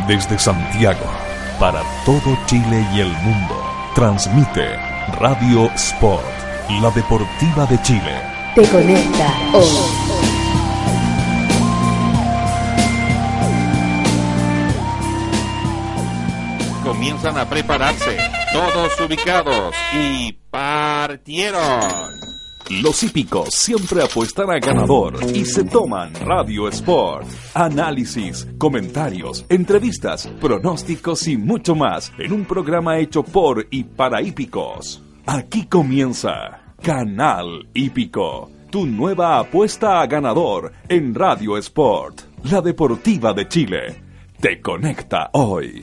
Desde Santiago, para todo Chile y el mundo, transmite Radio Sport, la deportiva de Chile. Te conecta hoy. Comienzan a prepararse, todos ubicados y partieron. Los hípicos siempre apuestan a ganador y se toman Radio Sport. Análisis, comentarios, entrevistas, pronósticos y mucho más en un programa hecho por y para hípicos. Aquí comienza Canal Hípico, tu nueva apuesta a ganador en Radio Sport, la deportiva de Chile. Te conecta hoy.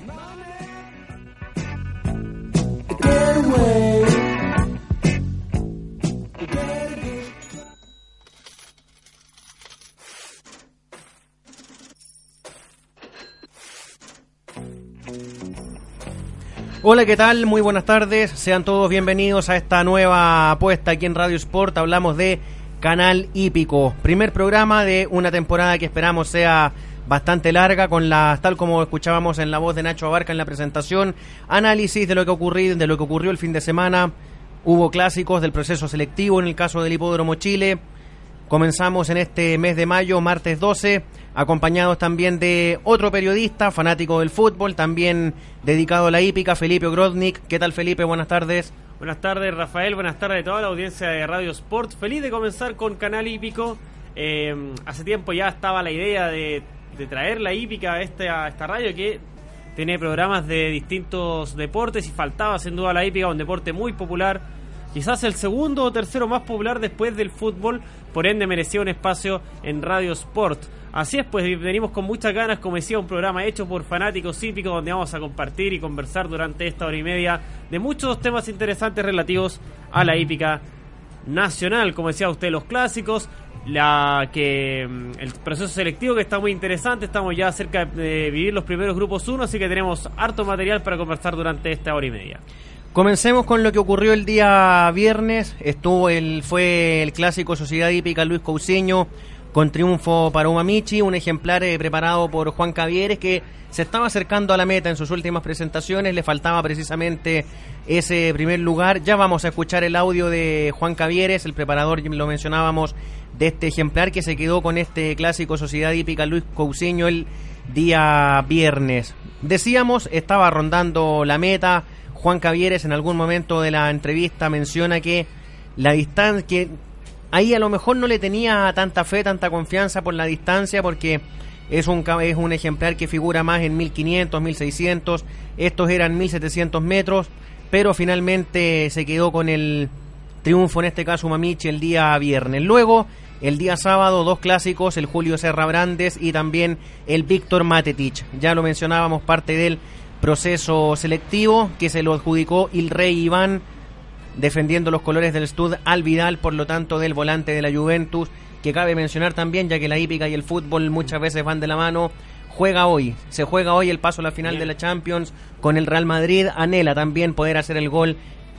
Hola, ¿qué tal? Muy buenas tardes. Sean todos bienvenidos a esta nueva apuesta aquí en Radio Sport. Hablamos de Canal Hípico. Primer programa de una temporada que esperamos sea bastante larga, con tal como escuchábamos en la voz de Nacho Abarca en la presentación, análisis de lo que ocurrió el fin de semana. Hubo clásicos del proceso selectivo en el caso del Hipódromo Chile. Comenzamos en este mes de mayo, martes 12, acompañados también de otro periodista, fanático del fútbol, también dedicado a la hípica, Felipe Ogrodnik. ¿Qué tal, Felipe? Buenas tardes. Buenas tardes, Rafael. Buenas tardes a toda la audiencia de Radio Sport. Feliz de comenzar con Canal Hípico. Hace tiempo ya estaba la idea de traer la hípica a esta radio, que tiene programas de distintos deportes y faltaba sin duda la hípica, un deporte muy popular, quizás el segundo o tercero más popular después del fútbol, por ende merecía un espacio en Radio Sport. Así es, pues venimos con muchas ganas, como decía, un programa hecho por fanáticos hípicos donde vamos a compartir y conversar durante esta hora y media de muchos temas interesantes relativos a la hípica nacional, como decía usted, los clásicos, el proceso selectivo, que está muy interesante. Estamos ya cerca de vivir los primeros grupos 1, así que tenemos harto material para conversar durante esta hora y media. Comencemos con lo que ocurrió el día viernes. Fue el clásico Sociedad Hípica Luis Cousiño, con triunfo para Umamichi, un ejemplar preparado por Juan Cavieres, que se estaba acercando a la meta en sus últimas presentaciones. Le faltaba precisamente ese primer lugar. Ya vamos a escuchar el audio de Juan Cavieres, el preparador, lo mencionábamos, de este ejemplar que se quedó con este clásico Sociedad Hípica Luis Cousiño el día viernes. Decíamos, estaba rondando la meta. Juan Cavieres en algún momento de la entrevista menciona que la distancia, que ahí a lo mejor no le tenía tanta fe, tanta confianza por la distancia, porque es un ejemplar que figura más en 1500, 1600, estos eran 1700 metros, pero finalmente se quedó con el triunfo, en este caso Umamichi, el día viernes. Luego, el día sábado, dos clásicos, el Julio Serra Brandes y también el Víctor Matetic. Ya lo mencionábamos, parte del proceso selectivo que se lo adjudicó el Rey Iván, defendiendo los colores del Stud al Vidal, por lo tanto del volante de la Juventus, que cabe mencionar también, ya que la hípica y el fútbol muchas veces van de la mano. Se juega hoy el paso a la final de la Champions con el Real Madrid. Anhela también poder hacer el gol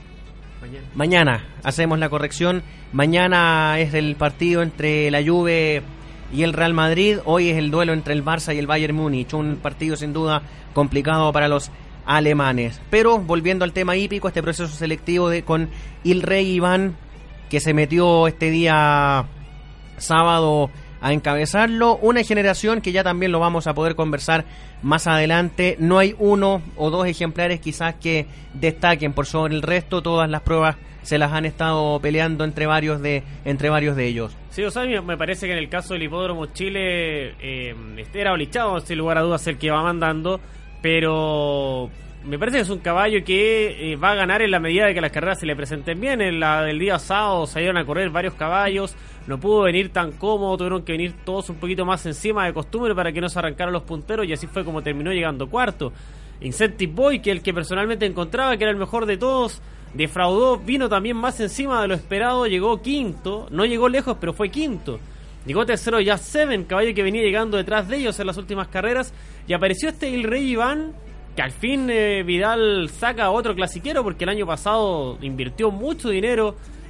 mañana. Hacemos la corrección, mañana es el partido entre la Juve y el Real Madrid. Hoy es el duelo entre el Barça y el Bayern Múnich, un partido sin duda complicado para los alemanes. Pero volviendo al tema hípico, este proceso selectivo con el Rey Iván, que se metió este día sábado a encabezarlo, una generación que ya también lo vamos a poder conversar más adelante. No hay uno o dos ejemplares quizás que destaquen por sobre el resto. Todas las pruebas se las han estado peleando entre varios de ellos. Sí, o sea, me parece que en el caso del Hipódromo Chile era Olichado, sin lugar a dudas, el que va mandando, pero me parece que es un caballo que va a ganar en la medida de que las carreras se le presenten bien. En la del día sábado salieron a correr varios caballos, no pudo venir tan cómodo, tuvieron que venir todos un poquito más encima de costumbre para que no se arrancaran los punteros, y así fue como terminó llegando cuarto. Incentive Boy, que el que personalmente encontraba que era el mejor de todos, defraudó, vino también más encima de lo esperado, llegó quinto, no llegó lejos, pero fue quinto. Llegó tercero Just Seven, caballo que venía llegando detrás de ellos en las últimas carreras, y apareció el Rey Iván, que al fin Vidal saca a otro clasiquero, porque el año pasado invirtió mucho dinero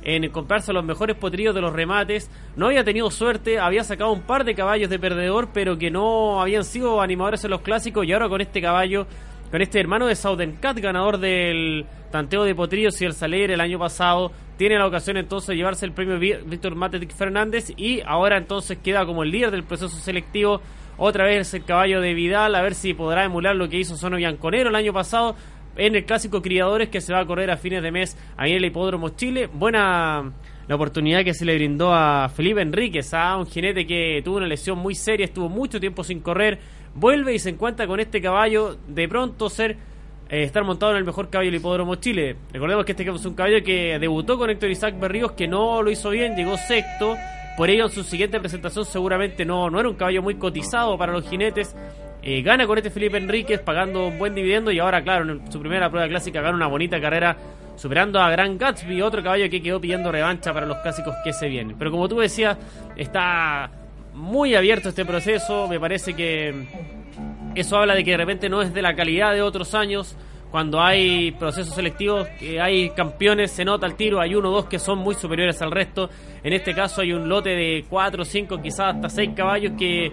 en comprarse los mejores potrillos de los remates. No había tenido suerte, había sacado un par de caballos de perdedor, pero que no habían sido animadores en los clásicos, y ahora con este caballo, con este hermano de Southern Cat, ganador del tanteo de potrillos y el Saler el año pasado, tiene la ocasión entonces de llevarse el premio Víctor Matetic Fernández, y ahora entonces queda como el líder del proceso selectivo. Otra vez el caballo de Vidal, a ver si podrá emular lo que hizo Sono Bianconero el año pasado en el clásico Criadores, que se va a correr a fines de mes ahí en el Hipódromo Chile. Buena la oportunidad que se le brindó a Felipe Enríquez, a un jinete que tuvo una lesión muy seria, estuvo mucho tiempo sin correr, vuelve y se encuentra con este caballo, de pronto estar montado en el mejor caballo del Hipódromo Chile. Recordemos que este es un caballo que debutó con Héctor Isaac Berríos, que no lo hizo bien, llegó sexto, por ello en su siguiente presentación seguramente no era un caballo muy cotizado para los jinetes. Gana con este Felipe Enríquez pagando un buen dividendo, y ahora claro, en su primera prueba clásica gana una bonita carrera superando a Gran Gatsby, otro caballo que quedó pidiendo revancha para los clásicos que se vienen. Pero como tú decías, está muy abierto este proceso, me parece que eso habla de que de repente no es de la calidad de otros años. Cuando hay procesos selectivos, que hay campeones, se nota al tiro, hay 1 o 2 que son muy superiores al resto. En este caso hay un lote de 4, 5, quizás hasta 6 caballos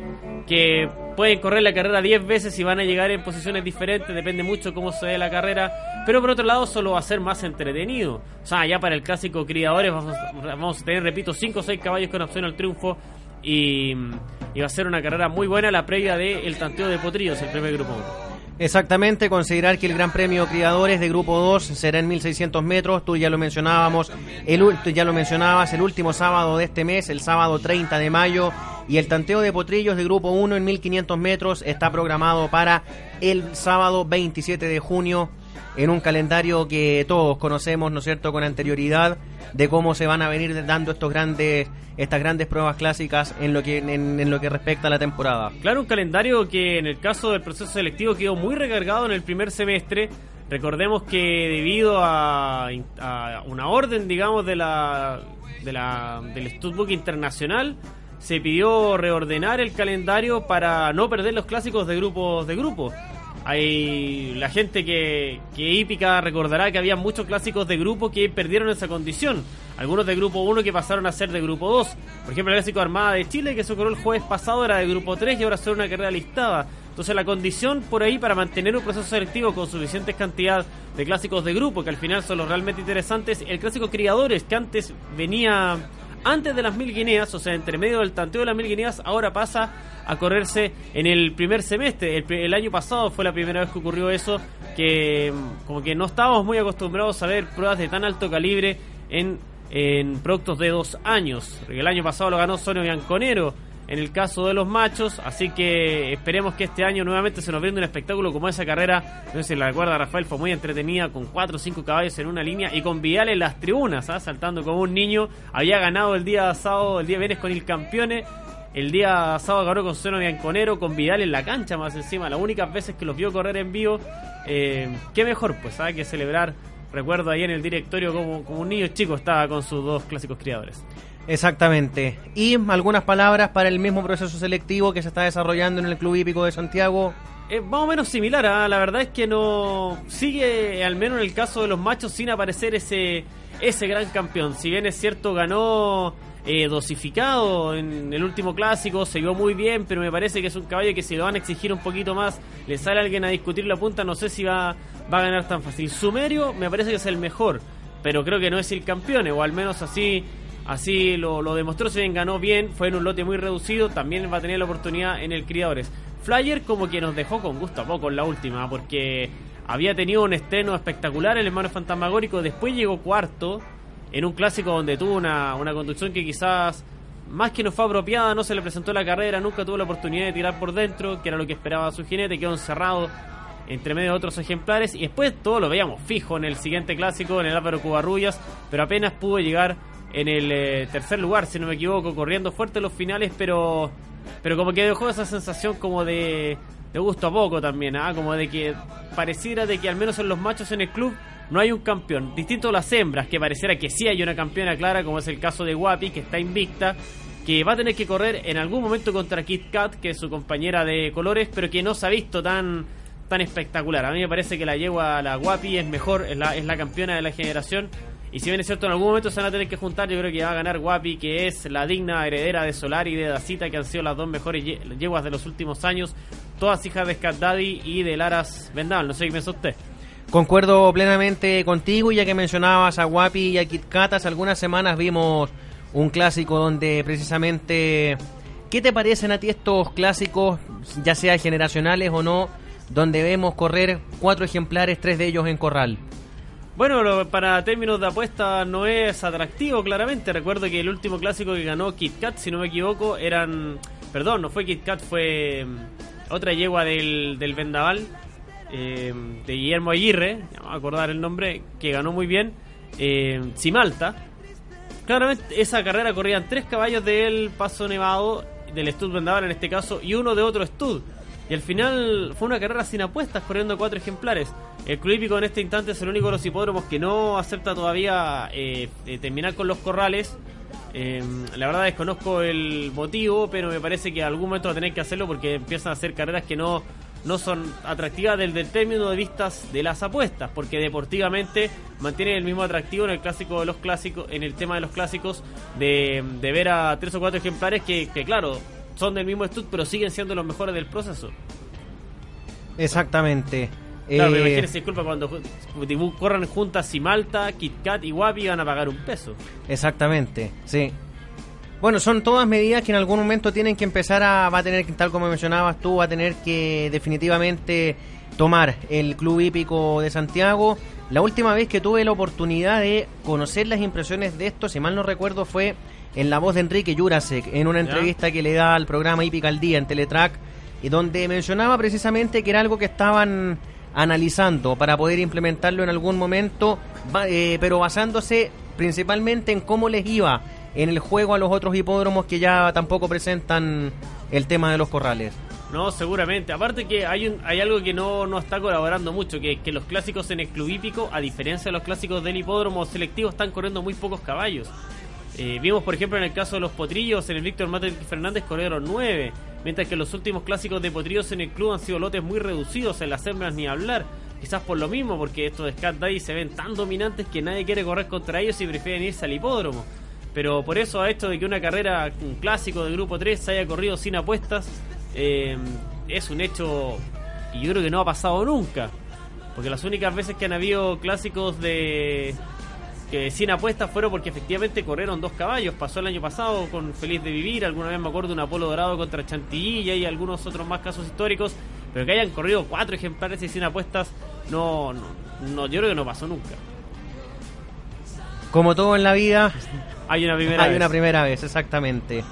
que pueden correr la carrera 10 veces y van a llegar en posiciones diferentes, depende mucho cómo se dé la carrera, pero por otro lado solo va a ser más entretenido. O sea, ya para el clásico Criadores vamos a tener, repito, 5 o 6 caballos con opción al triunfo, y va a ser una carrera muy buena la previa del tanteo de potrillos, el primer grupo 1. Exactamente, considerar que el Gran Premio Criadores de Grupo 2 será en 1600 metros, tú ya lo mencionabas, el último sábado de este mes, el sábado 30 de mayo, y el tanteo de potrillos de Grupo 1 en 1500 metros está programado para el sábado 27 de junio, en un calendario que todos conocemos, ¿no es cierto?, con anterioridad, de cómo se van a venir dando estas grandes pruebas clásicas en lo que respecta a la temporada. Claro, un calendario que en el caso del proceso selectivo quedó muy recargado en el primer semestre. Recordemos que debido a una orden, digamos, del Studbook Internacional, se pidió reordenar el calendario para no perder los clásicos de grupo. Hay la gente que hípica recordará que había muchos clásicos de grupo que perdieron esa condición. Algunos de grupo 1 que pasaron a ser de grupo 2. Por ejemplo, el clásico Armada de Chile, que se corrió el jueves pasado, era de grupo 3 y ahora será una carrera listada. Entonces la condición por ahí para mantener un proceso selectivo con suficiente cantidad de clásicos de grupo, que al final son los realmente interesantes, el clásico Criadores, que antes venía antes de las 1000 guineas, o sea, entre medio del tanteo de las 1000 guineas, ahora pasa a correrse en el primer semestre. El año pasado fue la primera vez que ocurrió eso, que como que no estábamos muy acostumbrados a ver pruebas de tan alto calibre en productos de 2 años. El año pasado lo ganó Sono Bianconero en el caso de los machos, así que esperemos que este año nuevamente se nos brinde un espectáculo como esa carrera. No sé si la recuerda Rafael, fue muy entretenida, con 4 o 5 caballos en una línea y con Vidal en las tribunas, saltando como un niño. Había ganado el día viernes con el Campione, el día sábado ganó con Sono Bianconero, con Vidal en la cancha más encima, las únicas veces que los vio correr en vivo. Qué mejor pues que celebrar. Recuerdo ahí en el directorio como un niño chico estaba con sus 2 clásicos criadores. Exactamente. Y algunas palabras para el mismo proceso selectivo que se está desarrollando en el Club Hípico de Santiago. Más o menos similar, la verdad es que no sigue, al menos en el caso de los machos, sin aparecer ese gran campeón. Si bien es cierto, ganó dosificado en el último clásico, se vio muy bien, pero me parece que es un caballo que si lo van a exigir un poquito más, le sale alguien a discutir la punta, no sé si va a ganar tan fácil. Sumerio me parece que es el mejor, pero creo que no es el campeón, o al menos así lo demostró. Si bien ganó bien, fue en un lote muy reducido, también va a tener la oportunidad en el Criadores. Flyer como que nos dejó con gusto a poco en la última, porque había tenido un estreno espectacular el hermano fantasmagórico, después llegó cuarto en un clásico donde tuvo una conducción que quizás más que no fue apropiada, no se le presentó la carrera, nunca tuvo la oportunidad de tirar por dentro, que era lo que esperaba su jinete, quedó encerrado entre medio de otros ejemplares, y después todo lo veíamos fijo en el siguiente clásico, en el Álvaro Covarrubias, pero apenas pudo llegar en el tercer lugar, si no me equivoco, corriendo fuerte en los finales, pero como que dejó esa sensación como de gusto a poco también, como de que pareciera de que al menos en los machos en el club no hay un campeón, distinto a las hembras, que pareciera que sí hay una campeona clara, como es el caso de Guapi, que está invicta, que va a tener que correr en algún momento contra Kit Kat, que es su compañera de colores, pero que no se ha visto tan espectacular. A mí me parece que la Guapi es mejor, es la campeona de la generación, Y si bien es cierto, en algún momento se van a tener que juntar, yo creo que va a ganar Guapi, que es la digna heredera de Solari y de Dacita, que han sido las dos mejores yeguas de los últimos años, todas hijas de Scat Daddy y de Laras Vendaval. No sé qué piensa usted. Concuerdo plenamente contigo, ya que mencionabas a Guapi y a Kit Kat. Hace algunas semanas vimos un clásico donde precisamente... ¿Qué te parecen a ti estos clásicos, ya sea generacionales o no, donde vemos correr 4 ejemplares, 3 de ellos en corral? Bueno, para términos de apuesta no es atractivo, claramente. Recuerdo que el último clásico que ganó Kit Kat, si no me equivoco, no fue Kit Kat, fue otra yegua del Vendaval, de Guillermo Aguirre, ya me voy a acordar el nombre, que ganó muy bien, Simalta. Claramente esa carrera corrían 3 caballos del Paso Nevado, del Stud Vendaval en este caso, y uno de otro Stud. Y al final fue una carrera sin apuestas, corriendo 4 ejemplares. El Club Hípico en este instante es el único de los hipódromos que no acepta todavía terminar con los corrales. La verdad desconozco el motivo, pero me parece que en algún momento va a tener que hacerlo, porque empiezan a hacer carreras que no son atractivas desde el término de vistas de las apuestas, porque deportivamente mantienen el mismo atractivo en el clásico de los clásicos, en el tema de los clásicos, de ver a 3 o 4 ejemplares que claro, son del mismo stud, pero siguen siendo los mejores del proceso. Exactamente. Claro, me imagínese, disculpa, cuando corran juntas Simalta, Kit Kat y Guapi van a pagar un peso. Exactamente, sí. Bueno, son todas medidas que en algún momento tienen que empezar va a tener que, tal como mencionabas tú, va a tener que definitivamente tomar el Club Hípico de Santiago. La última vez que tuve la oportunidad de conocer las impresiones de esto, si mal no recuerdo, fue en la voz de Enrique Jurasek, en una entrevista que le da al programa Hípica al Día en Teletrack, y donde mencionaba precisamente que era algo que estaban analizando para poder implementarlo en algún momento, pero basándose principalmente en cómo les iba en el juego a los otros hipódromos que ya tampoco presentan el tema de los corrales. No, seguramente. Aparte que hay algo que no está colaborando mucho, que los clásicos en el Club Hípico, a diferencia de los clásicos del hipódromo selectivo, están corriendo muy pocos caballos. Vimos, por ejemplo, en el caso de los potrillos, en el Víctor Mate Fernández corrieron 9, mientras que los últimos clásicos de potrillos en el club han sido lotes muy reducidos, en las hembras ni hablar. Quizás por lo mismo, porque estos de Scat Daddy se ven tan dominantes que nadie quiere correr contra ellos y prefieren irse al hipódromo. Pero por eso, a esto de que una carrera, un clásico de grupo 3 se haya corrido sin apuestas, es un hecho, y yo creo que no ha pasado nunca, porque las únicas veces que han habido clásicos que sin apuestas fueron porque efectivamente corrieron 2 caballos. Pasó el año pasado con Feliz de Vivir, alguna vez me acuerdo de un Apolo Dorado contra Chantilly, y hay algunos otros más casos históricos, pero que hayan corrido 4 ejemplares y sin apuestas, no, yo creo que no pasó nunca. Como todo en la vida, hay una primera vez, exactamente.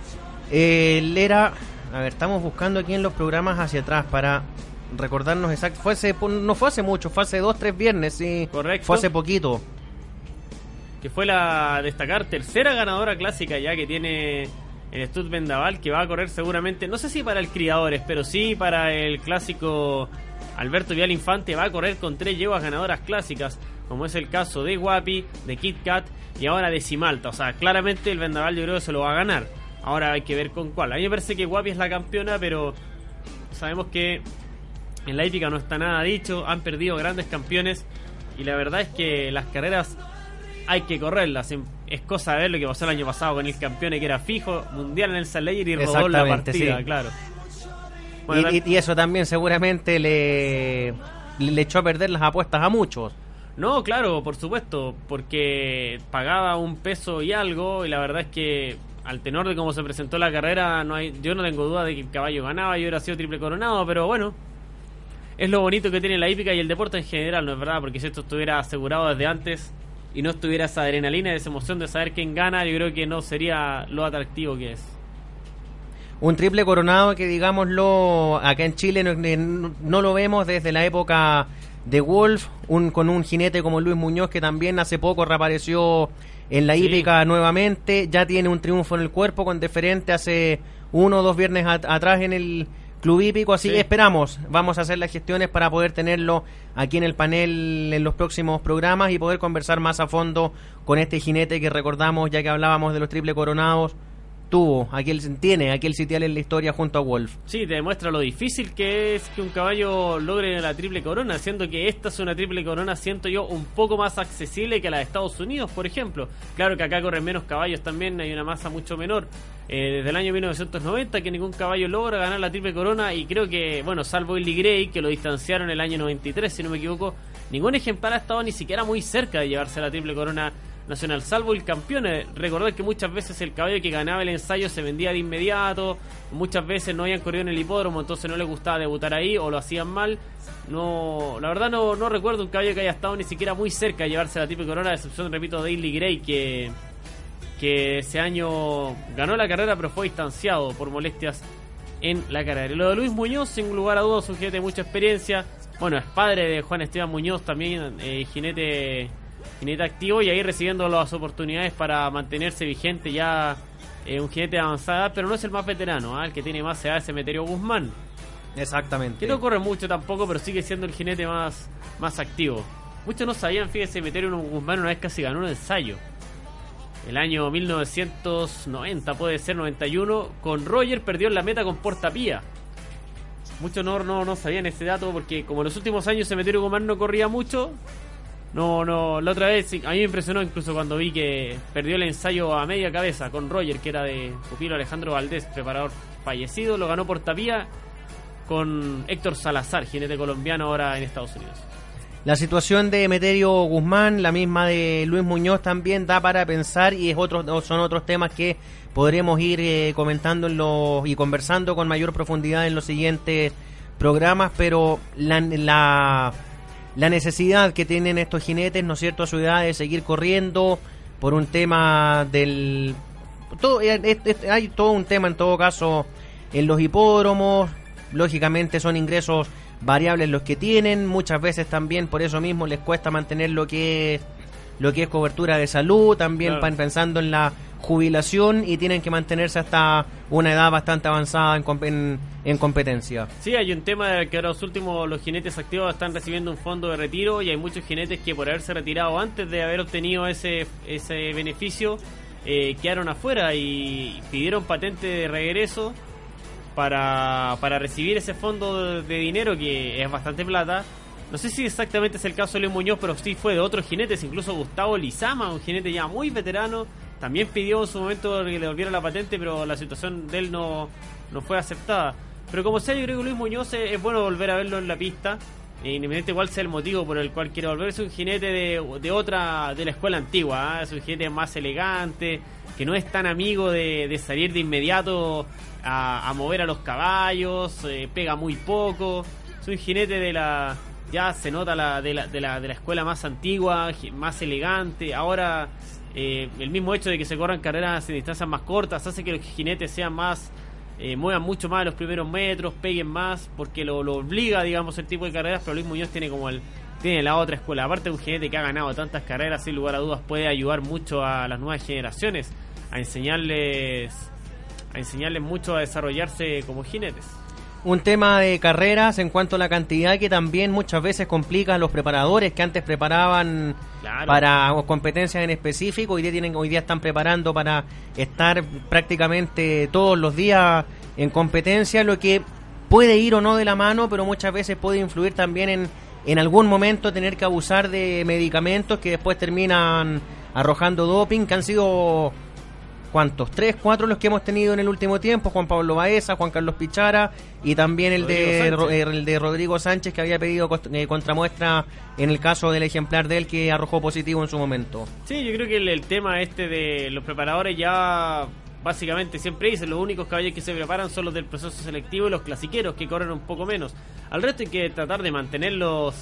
A ver, estamos buscando aquí en los programas hacia atrás para recordarnos exacto. No fue hace mucho, fue hace 2-3 viernes, sí. Correcto. Fue hace poquito. Que fue la destacar tercera ganadora clásica ya que tiene el Stud Vendaval, que va a correr seguramente, no sé si para el Criadores, pero sí para el clásico Alberto Vial Infante. Va a correr con 3 yeguas ganadoras clásicas, como es el caso de Guapi, de Kit Kat y ahora de Simalta. O sea, claramente el Vendaval yo creo que se lo va a ganar. Ahora hay que ver con cuál. A mí me parece que Guapi es la campeona, pero sabemos que en la hípica no está nada dicho. Han perdido grandes campeones y la verdad es que las carreras hay que correrlas. Es cosa de ver lo que pasó el año pasado con el campeón que era fijo, mundial en el Salayer, y rodó la partida, sí. Claro. Bueno, y eso también seguramente le echó a perder las apuestas a muchos. No, claro, por supuesto, porque pagaba un peso y algo, y la verdad es que al tenor de cómo se presentó la carrera, yo no tengo duda de que el caballo ganaba y hubiera sido triple coronado, pero bueno, es lo bonito que tiene la hípica y el deporte en general, ¿no es verdad? Porque si esto estuviera asegurado desde antes y no estuviera esa adrenalina, esa emoción de saber quién gana, yo creo que no sería lo atractivo que es. Un triple coronado que, digámoslo, acá en Chile no lo vemos desde la época de Wolf, con un jinete como Luis Muñoz, que también hace poco reapareció en la hípica nuevamente. Ya tiene un triunfo en el cuerpo con Deferente hace 1 o 2 viernes atrás en el Club Hípico, así que esperamos, vamos a hacer las gestiones para poder tenerlo aquí en el panel en los próximos programas y poder conversar más a fondo con este jinete que recordamos, ya que hablábamos de los triple coronados, tiene aquel sitial en la historia junto a Wolf. Sí, te demuestra lo difícil que es que un caballo logre la triple corona, siendo que esta es una triple corona, siento yo, un poco más accesible que la de Estados Unidos, por ejemplo. Claro que acá corren menos caballos también, hay una masa mucho menor. Desde el año 1990 que ningún caballo logra ganar la triple corona, y creo que, bueno, salvo Illy Gray, que lo distanciaron el año 93, si no me equivoco, ningún ejemplar ha estado ni siquiera muy cerca de llevarse la triple corona nacional, salvo el campeón. Recordar que muchas veces el caballo que ganaba el ensayo se vendía de inmediato, muchas veces no habían corrido en el hipódromo, entonces no les gustaba debutar ahí o lo hacían mal. No, la verdad no recuerdo un caballo que haya estado ni siquiera muy cerca de llevarse la triple corona, a excepción, repito, de Illy Gray, que ese año ganó la carrera pero fue distanciado por molestias en la carrera. Y lo de Luis Muñoz, sin lugar a dudas, un jinete de mucha experiencia. Bueno, es padre de Juan Esteban Muñoz, también jinete activo, y ahí recibiendo las oportunidades para mantenerse vigente, ya un jinete de avanzada edad, pero no es el más veterano, el que tiene más edad es Emeterio Guzmán. Exactamente. Que no corre mucho tampoco, pero sigue siendo el jinete más activo. Muchos no sabían, fíjese, Emeterio Guzmán una vez casi ganó un ensayo. El año 1990, puede ser 91, con Roger perdió en la meta con Portapía. Muchos no sabían ese dato, porque como en los últimos años Emeterio Guzmán no corría mucho. La otra vez a mí me impresionó incluso cuando vi que perdió el ensayo a media cabeza con Roger, que era de pupilo Alejandro Valdés, preparador fallecido. Lo ganó Portapía con Héctor Salazar, jinete colombiano ahora en Estados Unidos. La situación de Emeterio Guzmán, la misma de Luis Muñoz, también da para pensar, y son otros temas que podremos ir comentando y conversando con mayor profundidad en los siguientes programas, pero la necesidad que tienen estos jinetes, ¿no es cierto?, a su edad, de seguir corriendo por un tema hay todo un tema en todo caso en los hipódromos. Lógicamente son ingresos variables los que tienen, muchas veces también por eso mismo les cuesta mantener lo que es cobertura de salud, también claro, pensando en la jubilación, y tienen que mantenerse hasta una edad bastante avanzada en competencia. Sí, hay un tema de que ahora los jinetes activos están recibiendo un fondo de retiro, y hay muchos jinetes que por haberse retirado antes de haber obtenido ese beneficio quedaron afuera y pidieron patente de regreso para recibir ese fondo de dinero, que es bastante plata. No sé si exactamente es el caso de Luis Muñoz, pero sí fue de otros jinetes. Incluso Gustavo Lizama, un jinete ya muy veterano, también pidió en su momento que le devolviera la patente, pero la situación de él no fue aceptada. Pero como sea, yo creo que Luis Muñoz es bueno volver a verlo en la pista, independientemente cuál sea el motivo por el cual quiere volver. Es un jinete de la escuela antigua, es un jinete más elegante, que no es tan amigo de salir de inmediato a mover a los caballos, pega muy poco. Es un jinete ya se nota de la escuela más antigua, más elegante. Ahora el mismo hecho de que se corran carreras en distancias más cortas hace que los jinetes sean más, muevan mucho más los primeros metros, peguen más, porque lo obliga, digamos, el tipo de carreras. Pero Luis Muñoz tiene la otra escuela. Aparte, un jinete que ha ganado tantas carreras, sin lugar a dudas puede ayudar mucho a las nuevas generaciones a enseñarles mucho a desarrollarse como jinetes. Un tema de carreras en cuanto a la cantidad, que también muchas veces complica a los preparadores que antes preparaban para competencias en específico. Hoy día están preparando para estar prácticamente todos los días en competencia, lo que puede ir o no de la mano, pero muchas veces puede influir también en algún momento tener que abusar de medicamentos que después terminan arrojando doping, que han sido... ¿Cuántos? 3, 4 los que hemos tenido en el último tiempo. Juan Pablo Baeza, Juan Carlos Pichara, y también el de Rodrigo Sánchez, que había pedido contramuestra en el caso del ejemplar de él que arrojó positivo en su momento. Sí, yo creo que el tema de los preparadores ya básicamente siempre dicen, los únicos caballos que se preparan son los del proceso selectivo y los clasiqueros, que corren un poco menos. Al resto hay que tratar de mantenerlos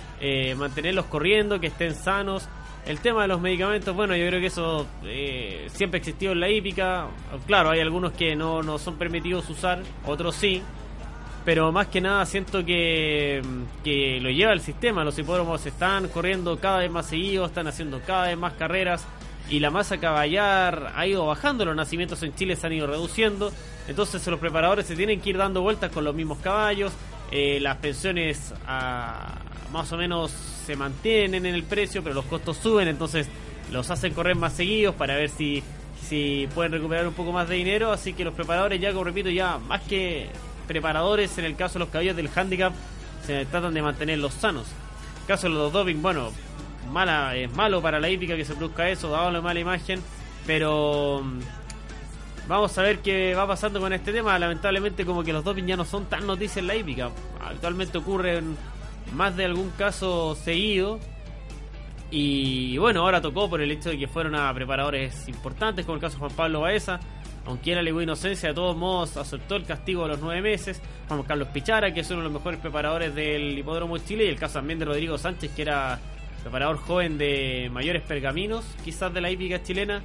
corriendo, que estén sanos. El tema de los medicamentos, bueno, yo creo que eso siempre ha existido en la hípica. Claro, hay algunos que no son permitidos usar, otros sí, pero más que nada siento que lo lleva el sistema. Los hipódromos están corriendo cada vez más seguidos, están haciendo cada vez más carreras, y la masa caballar ha ido bajando. Los nacimientos en Chile se han ido reduciendo, entonces los preparadores se tienen que ir dando vueltas con los mismos caballos. Las pensiones más o menos se mantienen en el precio, pero los costos suben, entonces los hacen correr más seguidos para ver si si pueden recuperar un poco más de dinero, así que los preparadores ya, como repito, ya más que preparadores, en el caso de los caballos del handicap, se tratan de mantenerlos sanos. En el caso de los doping, bueno, es malo para la hípica que se produzca eso, dado la mala imagen, pero vamos a ver qué va pasando con este tema. Lamentablemente como que los doping ya no son tan noticias en la hípica, habitualmente ocurren más de algún caso seguido, y bueno, ahora tocó por el hecho de que fueron a preparadores importantes, como el caso de Juan Pablo Baeza, aunque él alegó inocencia, de todos modos aceptó el castigo de los 9 meses. Juan Carlos Pichara, que es uno de los mejores preparadores del Hipódromo Chile, y el caso también de Rodrigo Sánchez, que era preparador joven de mayores pergaminos, quizás de la hípica chilena,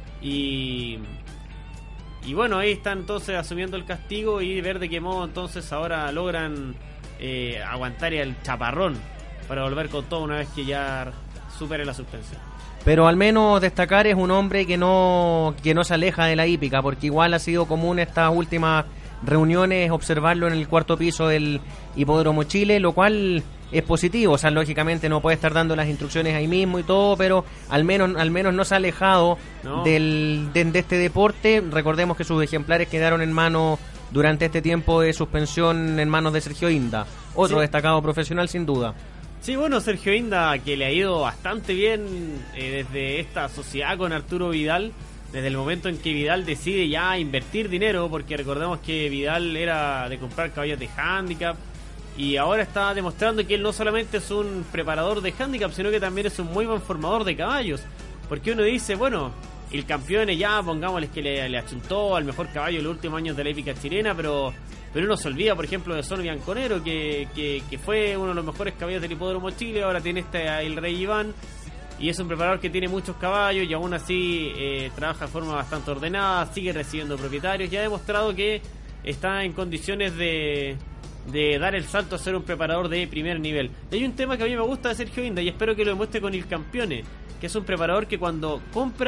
y bueno, ahí están entonces asumiendo el castigo y ver de qué modo entonces ahora logran aguantar el chaparrón para volver con todo una vez que ya supere la suspensión. Pero al menos destacar, es un hombre que no se aleja de la hípica, porque igual ha sido común estas últimas reuniones observarlo en el cuarto piso del Hipódromo Chile, lo cual es positivo. O sea, lógicamente no puede estar dando las instrucciones ahí mismo y todo, pero al menos no se ha alejado de este deporte. Recordemos que sus ejemplares quedaron en manos durante este tiempo de suspensión, en manos de Sergio Inda, otro destacado profesional sin duda. Sí, bueno, Sergio Inda, que le ha ido bastante bien desde esta sociedad con Arturo Vidal, desde el momento en que Vidal decide ya invertir dinero, porque recordemos que Vidal era de comprar caballos de handicap, y ahora está demostrando que él no solamente es un preparador de handicap, sino que también es un muy buen formador de caballos, porque uno dice, bueno, el campeón ya, pongámosles que le achuntó al mejor caballo en los últimos años de la hípica chilena, pero uno se olvida, por ejemplo, de Son Bianconero, que fue uno de los mejores caballos del Hipódromo Chile. Ahora tiene el Rey Iván, y es un preparador que tiene muchos caballos y aún así trabaja de forma bastante ordenada, sigue recibiendo propietarios y ha demostrado que está en condiciones de dar el salto a ser un preparador de primer nivel. Y hay un tema que a mí me gusta de Sergio Inda, y espero que lo demuestre con el Campione, que es un preparador que cuando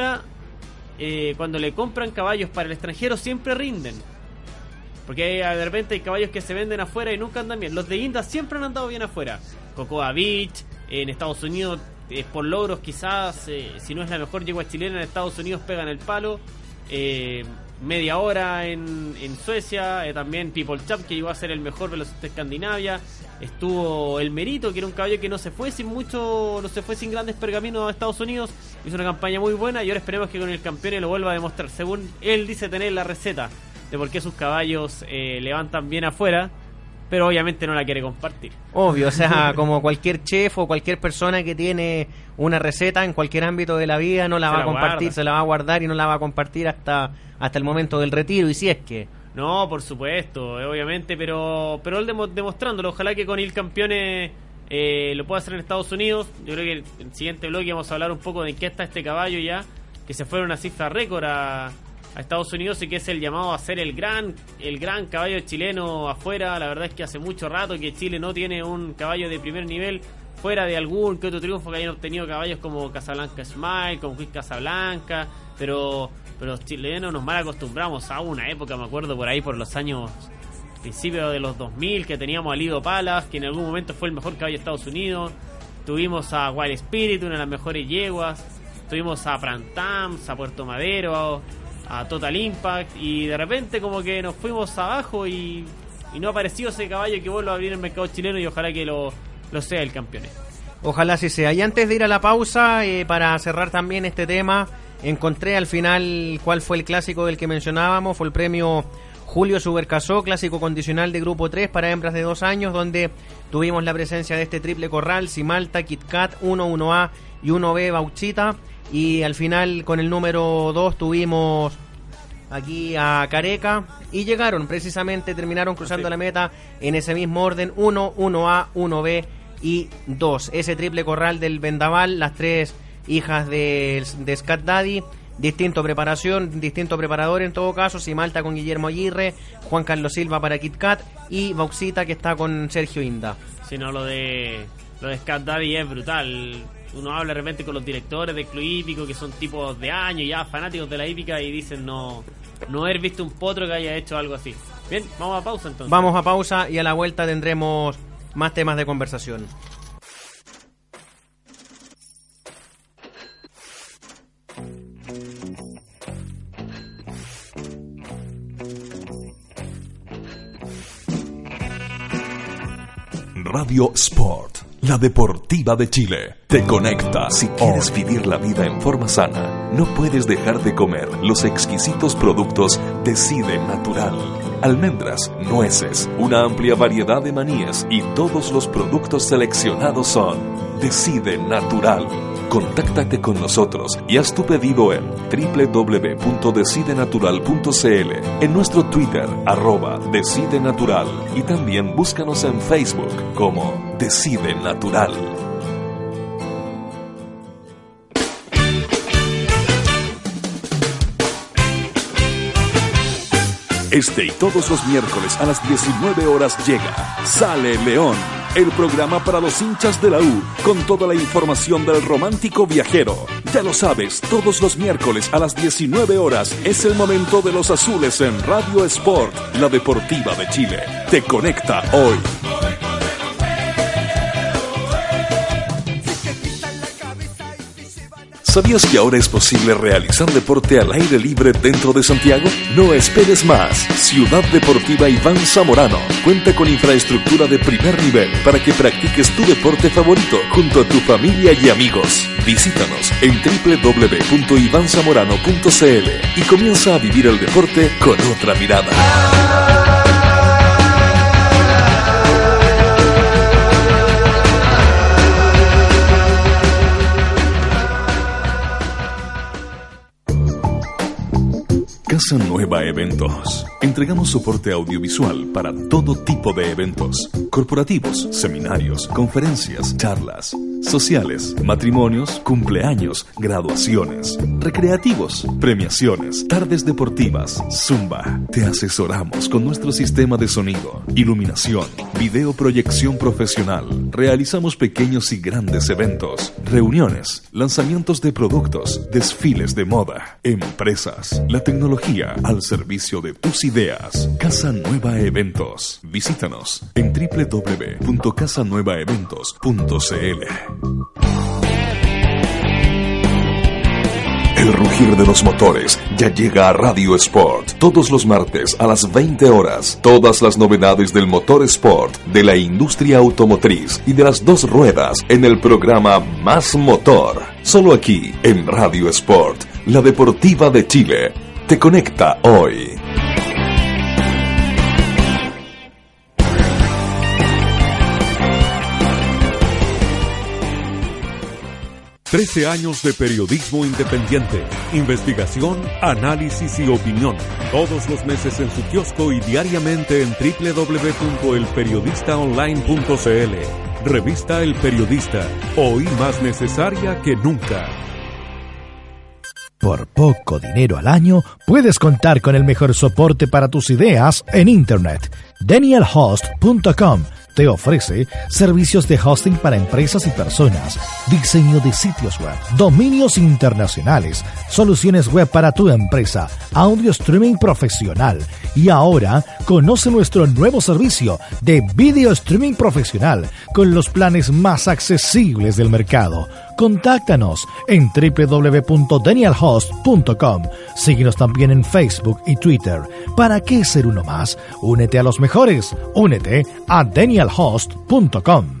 le compran caballos para el extranjero siempre rinden. Porque de repente hay caballos que se venden afuera y nunca andan bien. Los de Inda siempre han andado bien afuera. Cocoa Beach, en Estados Unidos, por logros quizás, si no es la mejor yegua chilena en Estados Unidos, pegan el palo. Media hora en Suecia, también People Chap, que llegó a ser el mejor velocista de Escandinavia. Estuvo El Merito, que era un caballo que no se fue sin grandes pergaminos a Estados Unidos. Hizo una campaña muy buena y ahora esperemos que con el Campione lo vuelva a demostrar. Según él dice tener la receta de por qué sus caballos levantan bien afuera, pero obviamente no la quiere compartir. Obvio, o sea, como cualquier chef o cualquier persona que tiene una receta en cualquier ámbito de la vida, no la va a compartir, se la va a guardar y no la va a compartir hasta el momento del retiro, y si es que... No, por supuesto, obviamente, pero él demostrándolo. Ojalá que con el Campione lo pueda hacer en Estados Unidos. Yo creo que en el siguiente bloque vamos a hablar un poco de en qué está este caballo ya, que se fue una cifra récord a Estados Unidos, y que es el llamado a ser el gran caballo chileno afuera. La verdad es que hace mucho rato que Chile no tiene un caballo de primer nivel, fuera de algún que otro triunfo que hayan obtenido caballos como Casablanca Smile, como Quick Casablanca, pero los chilenos nos mal acostumbramos a una época, me acuerdo por ahí por los años principios de los 2000, que teníamos a Lido Palas, que en algún momento fue el mejor caballo de Estados Unidos. Tuvimos a Wild Spirit, una de las mejores yeguas. Tuvimos a Prantams, a Puerto Madero, a Total Impact, y de repente como que nos fuimos abajo y no apareció ese caballo que vuelva a abrir el mercado chileno, y ojalá que lo sea el Campione. Ojalá sí sea. Y antes de ir a la pausa, para cerrar también este tema, encontré al final cuál fue el clásico del que mencionábamos. Fue el premio Julio Subercasó, clásico condicional de grupo 3 para hembras de 2 años, donde tuvimos la presencia de este triple corral, Simalta, Kit Kat, 1A y 1B Bauchita. Y al final con el número 2 tuvimos aquí a Careca, y terminaron cruzando la meta en ese mismo orden, 1A, 1B y 2. Ese triple corral del Vendaval, las 3 hijas de Scat Daddy, distinto preparador en todo caso, Simalta con Guillermo Aguirre, Juan Carlos Silva para Kit Kat y Bauxita, que está con Sergio Inda. Si no, lo de Scat Daddy es brutal. Uno habla de repente con los directores del club hípico, que son tipos de años ya fanáticos de la hípica, y dicen no haber visto un potro que haya hecho algo así. Bien, vamos a pausa entonces. Vamos a pausa y a la vuelta tendremos más temas de conversación. Radio Sport, la deportiva de Chile. Te conecta. Si quieres vivir la vida en forma sana, no puedes dejar de comer los exquisitos productos Decide Natural. Almendras, nueces, una amplia variedad de maníes y todos los productos seleccionados son Decide Natural. Contáctate con nosotros y haz tu pedido en www.decidenatural.cl, en nuestro Twitter, @DecideNatural, y también búscanos en Facebook como Decide Natural. Este y todos los miércoles a las 19 horas llega Sale León, el programa para los hinchas de la U, con toda la información del romántico viajero. Ya lo sabes, todos los miércoles a las 19 horas es el momento de los azules en Radio Sport, la deportiva de Chile. Te conecta hoy. ¿Sabías que ahora es posible realizar deporte al aire libre dentro de Santiago? No esperes más. Ciudad Deportiva Iván Zamorano cuenta con infraestructura de primer nivel para que practiques tu deporte favorito junto a tu familia y amigos. Visítanos en www.ivanzamorano.cl y comienza a vivir el deporte con otra mirada. Casa Nueva Eventos. Entregamos soporte audiovisual para todo tipo de eventos: corporativos, seminarios, conferencias, charlas, sociales, matrimonios, cumpleaños, graduaciones, recreativos, premiaciones, tardes deportivas, zumba. Te asesoramos con nuestro sistema de sonido, iluminación, videoproyección profesional. Realizamos pequeños y grandes eventos, reuniones, lanzamientos de productos, desfiles de moda, empresas, la tecnología al servicio de tus ideas. Casa Nueva Eventos. Visítanos en www.casanuevaeventos.cl. El rugir de los motores ya llega a Radio Sport todos los martes a las 20 horas. Todas las novedades del motor sport, de la industria automotriz y de las dos ruedas en el programa Más Motor. Solo aquí en Radio Sport, la deportiva de Chile. Te conecta hoy. Trece años de periodismo independiente, investigación, análisis y opinión. Todos los meses en su kiosco y diariamente en www.elperiodistaonline.cl. Revista El Periodista, hoy más necesaria que nunca. Por poco dinero al año, puedes contar con el mejor soporte para tus ideas en Internet. DanielHost.com te ofrece servicios de hosting para empresas y personas, diseño de sitios web, dominios internacionales, soluciones web para tu empresa, audio streaming profesional. Y ahora, conoce nuestro nuevo servicio de video streaming profesional con los planes más accesibles del mercado. Contáctanos en www.danielhost.com. Síguenos también en Facebook y Twitter. ¿Para qué ser uno más? Únete a los mejores. Únete a danielhost.com.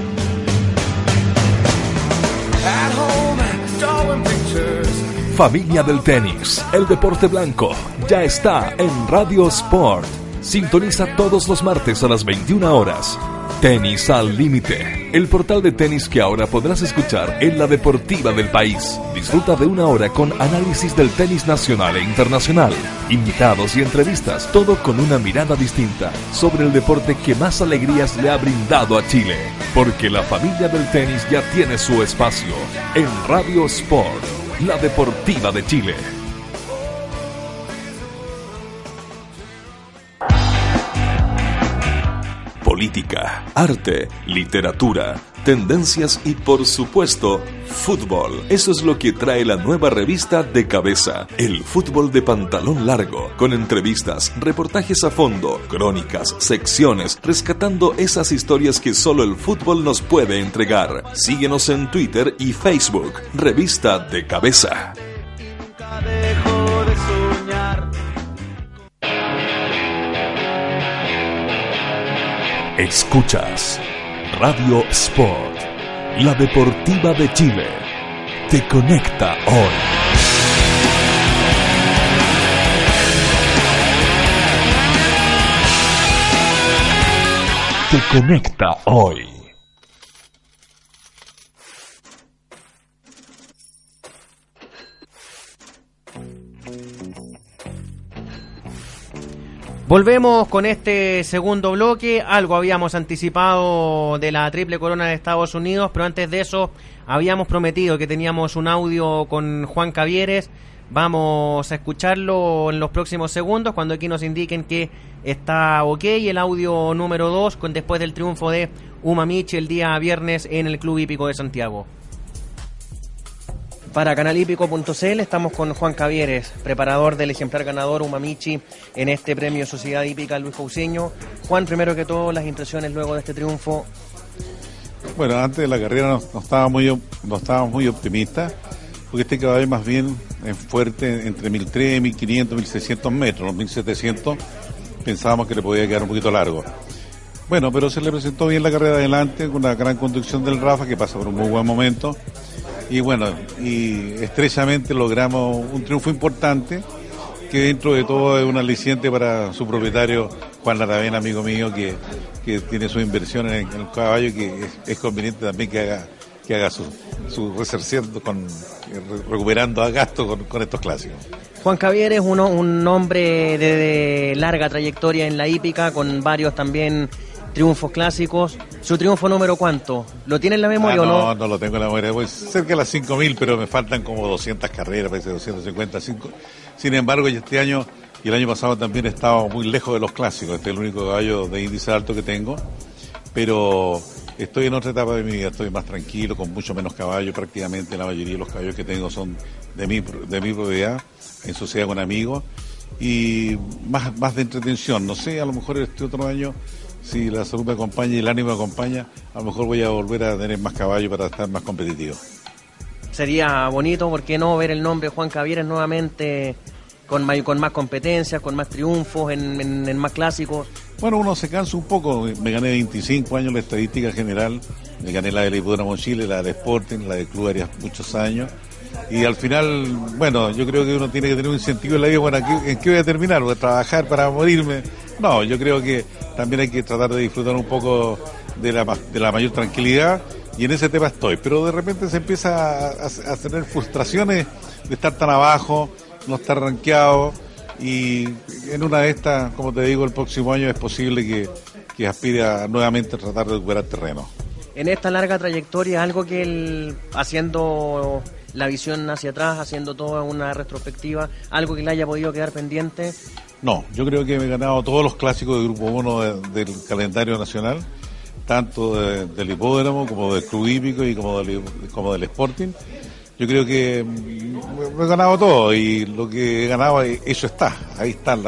Familia del tenis, el deporte blanco, ya está en Radio Sport. Sintoniza todos los martes a las 21 horas. Tenis al Límite, el portal de tenis que ahora podrás escuchar en la deportiva del país. Disfruta de una hora con análisis del tenis nacional e internacional, invitados y entrevistas, todo con una mirada distinta sobre el deporte que más alegrías le ha brindado a Chile. Porque la familia del tenis ya tiene su espacio en Radio Sport, la deportiva de Chile. Política, arte, literatura, tendencias y, por supuesto, fútbol. Eso es lo que trae la nueva revista De Cabeza, el fútbol de pantalón largo, con entrevistas, reportajes a fondo, crónicas, secciones, rescatando esas historias que solo el fútbol nos puede entregar. Síguenos en Twitter y Facebook, Revista De Cabeza. Escuchas Radio Sport, la deportiva de Chile, te conecta hoy. Te conecta hoy. Volvemos con este segundo bloque. Algo habíamos anticipado de la triple corona de Estados Unidos, pero antes de eso habíamos prometido que teníamos un audio con Juan Cavieres. Vamos a escucharlo en los próximos segundos, cuando aquí nos indiquen que está ok. El audio número 2, después del triunfo de Umamichi el día viernes en el Club Hípico de Santiago. Para canalhípico.cl estamos con Juan Cavieres, preparador del ejemplar ganador Umamichi en este premio Sociedad Hípica Luis Cousiño. Juan, primero que todo, las impresiones luego de este triunfo. Bueno, antes de la carrera no estábamos muy optimistas, porque este caballo más bien es fuerte entre 1.300, 1.500, 1.600 metros. Los 1.700 pensábamos que le podía quedar un poquito largo. Bueno, pero se le presentó bien la carrera adelante, con una gran conducción del Rafa, que pasa por un muy buen momento. Y bueno, y estrechamente logramos un triunfo importante, que dentro de todo es un aliciente para su propietario Juan Laravena, amigo mío, que tiene su inversión en el caballo, que es conveniente también que haga su reserción recuperando a gasto con estos clásicos. Juan Cavieres es un hombre de larga trayectoria en la hípica, con varios también triunfos clásicos. ¿Su triunfo número cuánto? ¿Lo tiene en la memoria o no? No lo tengo en la memoria. Pues cerca de las 5.000, pero me faltan como 200 carreras, parece 255. Sin embargo, este año y el año pasado también he estado muy lejos de los clásicos. Este es el único caballo de índice alto que tengo. Pero estoy en otra etapa de mi vida. Estoy más tranquilo, con mucho menos caballos. Prácticamente la mayoría de los caballos que tengo son de mi propiedad, en sociedad con amigos. Y más de entretención. No sé, a lo mejor este otro año, si la salud me acompaña y el ánimo me acompaña, a lo mejor voy a volver a tener más caballos para estar más competitivo. Sería bonito, ¿por qué no?, ver el nombre Juan Cavieres nuevamente con más competencias, con más triunfos, en más clásicos. Bueno, uno se cansa un poco. Me gané 25 años la estadística general, me gané la del Hipódromo Chile, la del Sporting, la del Club Arias muchos años. Y al final, bueno, yo creo que uno tiene que tener un incentivo en la vida. Bueno, ¿en qué voy a terminar? ¿Voy a trabajar para morirme? No, yo creo que también hay que tratar de disfrutar un poco de la mayor tranquilidad, y en ese tema estoy. Pero de repente se empieza a tener frustraciones de estar tan abajo, no estar rankeado, y en una de estas, como te digo, el próximo año es posible que aspire a nuevamente tratar de recuperar terreno. En esta larga trayectoria, algo que él, haciendo la visión hacia atrás, haciendo toda una retrospectiva, algo que le haya podido quedar pendiente. No, yo creo que me he ganado todos los clásicos del Grupo 1 del calendario nacional, tanto del Hipódromo como del Club Hípico y como del Sporting. Yo creo que me he ganado todo, y lo que he ganado, eso está, ahí están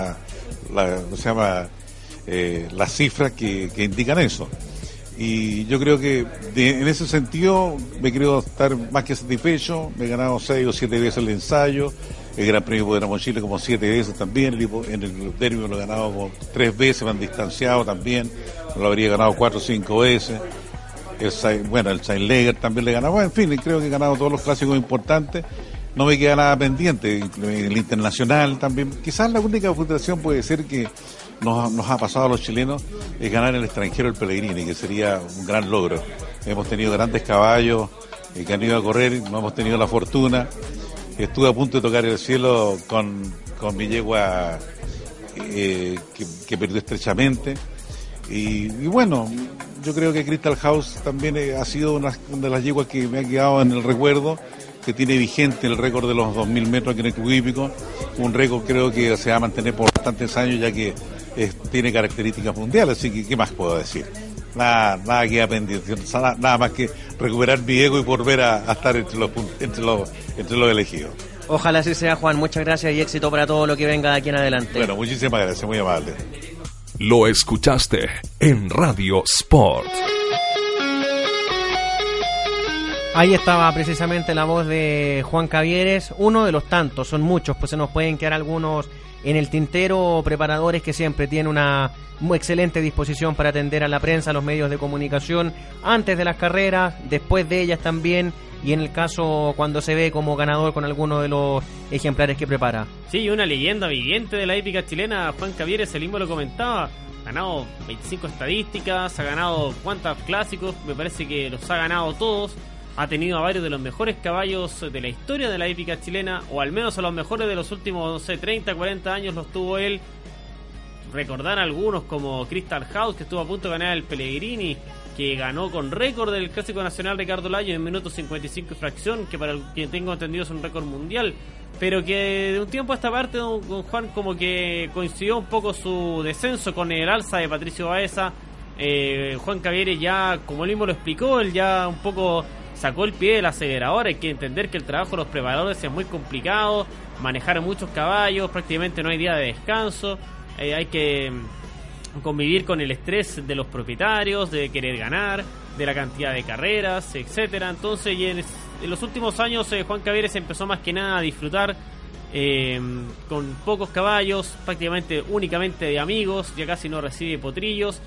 las cifras que indican eso. Y yo creo que en ese sentido me creo estar más que satisfecho. Me he ganado 6 o 7 veces el ensayo, el Gran Premio Hipódromo Chile como 7 veces también, en el derbi me lo he ganado como 3 veces, me han distanciado también, me lo habría ganado 4 o 5 veces. El Saint-Leger también le he ganado. Bueno, en fin, creo que he ganado todos los clásicos importantes. No me queda nada pendiente. El internacional también. Quizás la única frustración puede ser que nos ha pasado a los chilenos es ganar en el extranjero el Pellegrini, que sería un gran logro. Hemos tenido grandes caballos que han ido a correr, no hemos tenido la fortuna. Estuve a punto de tocar el cielo con mi yegua que perdió estrechamente. Y bueno, yo creo que Crystal House también ha sido una de las yeguas que me ha quedado en el recuerdo, que tiene vigente el récord de los 2.000 metros aquí en el Club Hípico, un récord creo que se va a mantener por bastantes años, ya que tiene características mundiales. Así que, ¿qué más puedo decir? Nada queda pendiente, nada más que recuperar mi ego y volver a estar entre los elegidos. Ojalá así sea, Juan. Muchas gracias y éxito para todo lo que venga de aquí en adelante. Bueno, muchísimas gracias, muy amable. Lo escuchaste en Radio Sport. Ahí estaba precisamente la voz de Juan Cavieres, uno de los tantos, son muchos, pues se nos pueden quedar algunos en el tintero preparadores que siempre tienen una muy excelente disposición para atender a la prensa, a los medios de comunicación, antes de las carreras, después de ellas también, y en el caso cuando se ve como ganador con alguno de los ejemplares que prepara. Sí, una leyenda viviente de la hípica chilena, Juan Cavieres, el mismo lo comentaba, ha ganado 25 estadísticas, ha ganado cuántos clásicos, me parece que los ha ganado todos, ha tenido a varios de los mejores caballos de la historia de la hípica chilena, o al menos a los mejores de los últimos, no sé, 30, 40 años los tuvo él. Recordar algunos como Crystal House, que estuvo a punto de ganar el Pellegrini, que ganó con récord del Clásico Nacional Ricardo Lagos en minutos 55 y fracción, que para el que tengo entendido es un récord mundial, pero que de un tiempo a esta parte don Juan como que coincidió un poco su descenso con el alza de Patricio Baeza. Juan Cavieres ya, como él mismo lo explicó, él ya un poco sacó el pie del acelerador. Hay que entender que el trabajo de los preparadores es muy complicado, manejar muchos caballos, prácticamente no hay día de descanso, hay que convivir con el estrés de los propietarios, de querer ganar, de la cantidad de carreras, etcétera. Entonces, y en los últimos años Juan Cavieres empezó más que nada a disfrutar con pocos caballos, prácticamente únicamente de amigos, ya casi no recibe potrillos.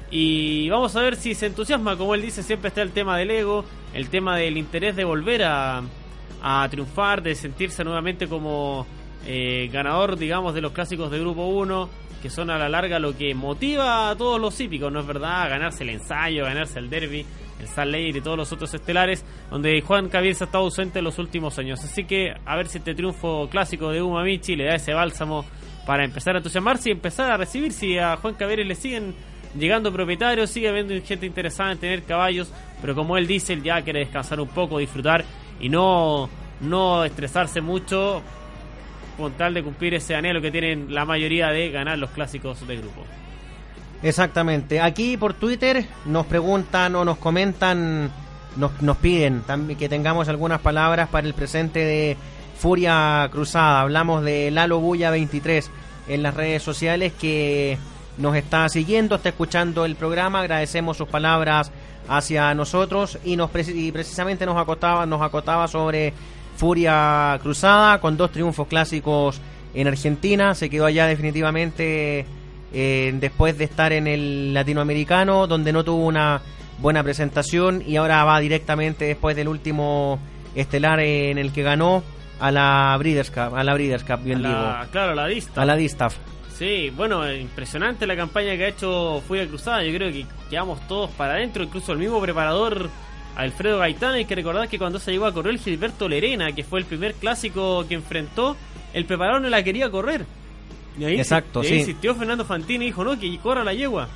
Y vamos a ver si se entusiasma. Como él dice, siempre está el tema del ego, el tema del interés de volver a triunfar, de sentirse nuevamente como ganador, digamos, de los clásicos de Grupo 1, que son a la larga lo que motiva a todos los hípicos, ¿no es verdad? Ganarse el ensayo, ganarse el derby, el Salt Lake y todos los otros estelares, donde Juan Cavieres ha estado ausente en los últimos años. Así que a ver si este triunfo clásico de Umamichi le da ese bálsamo para empezar a entusiasmarse y empezar a recibir. Si a Juan Cavieres le siguen llegando propietarios, sigue habiendo gente interesada en tener caballos, pero como él dice, él ya quiere descansar un poco, disfrutar y no estresarse mucho, con tal de cumplir ese anhelo que tienen la mayoría de ganar los clásicos de grupo. Exactamente. Aquí por Twitter nos preguntan o nos comentan, nos piden también que tengamos algunas palabras para el presente de Furia Cruzada. Hablamos de Lalo Bulla 23 en las redes sociales, que nos está siguiendo, está escuchando el programa. Agradecemos sus palabras hacia nosotros y precisamente nos acotaba sobre Furia Cruzada, con 2 triunfos clásicos en Argentina. Se quedó allá definitivamente después de estar en el Latinoamericano, donde no tuvo una buena presentación, y ahora va directamente, después del último estelar en el que ganó, a la Breeders' Cup, bien digo. Claro, a la Distaff. Sí, bueno, impresionante la campaña que ha hecho Furia Cruzada. Yo creo que quedamos todos para adentro, incluso el mismo preparador Alfredo Gaitán. Hay que recordar que cuando se llegó a correr Gilberto Lerena, que fue el primer clásico que enfrentó, el preparador no la quería correr. Y ahí, exacto, y ahí sí. insistió Fernando Fantini y dijo, no, que corra la yegua.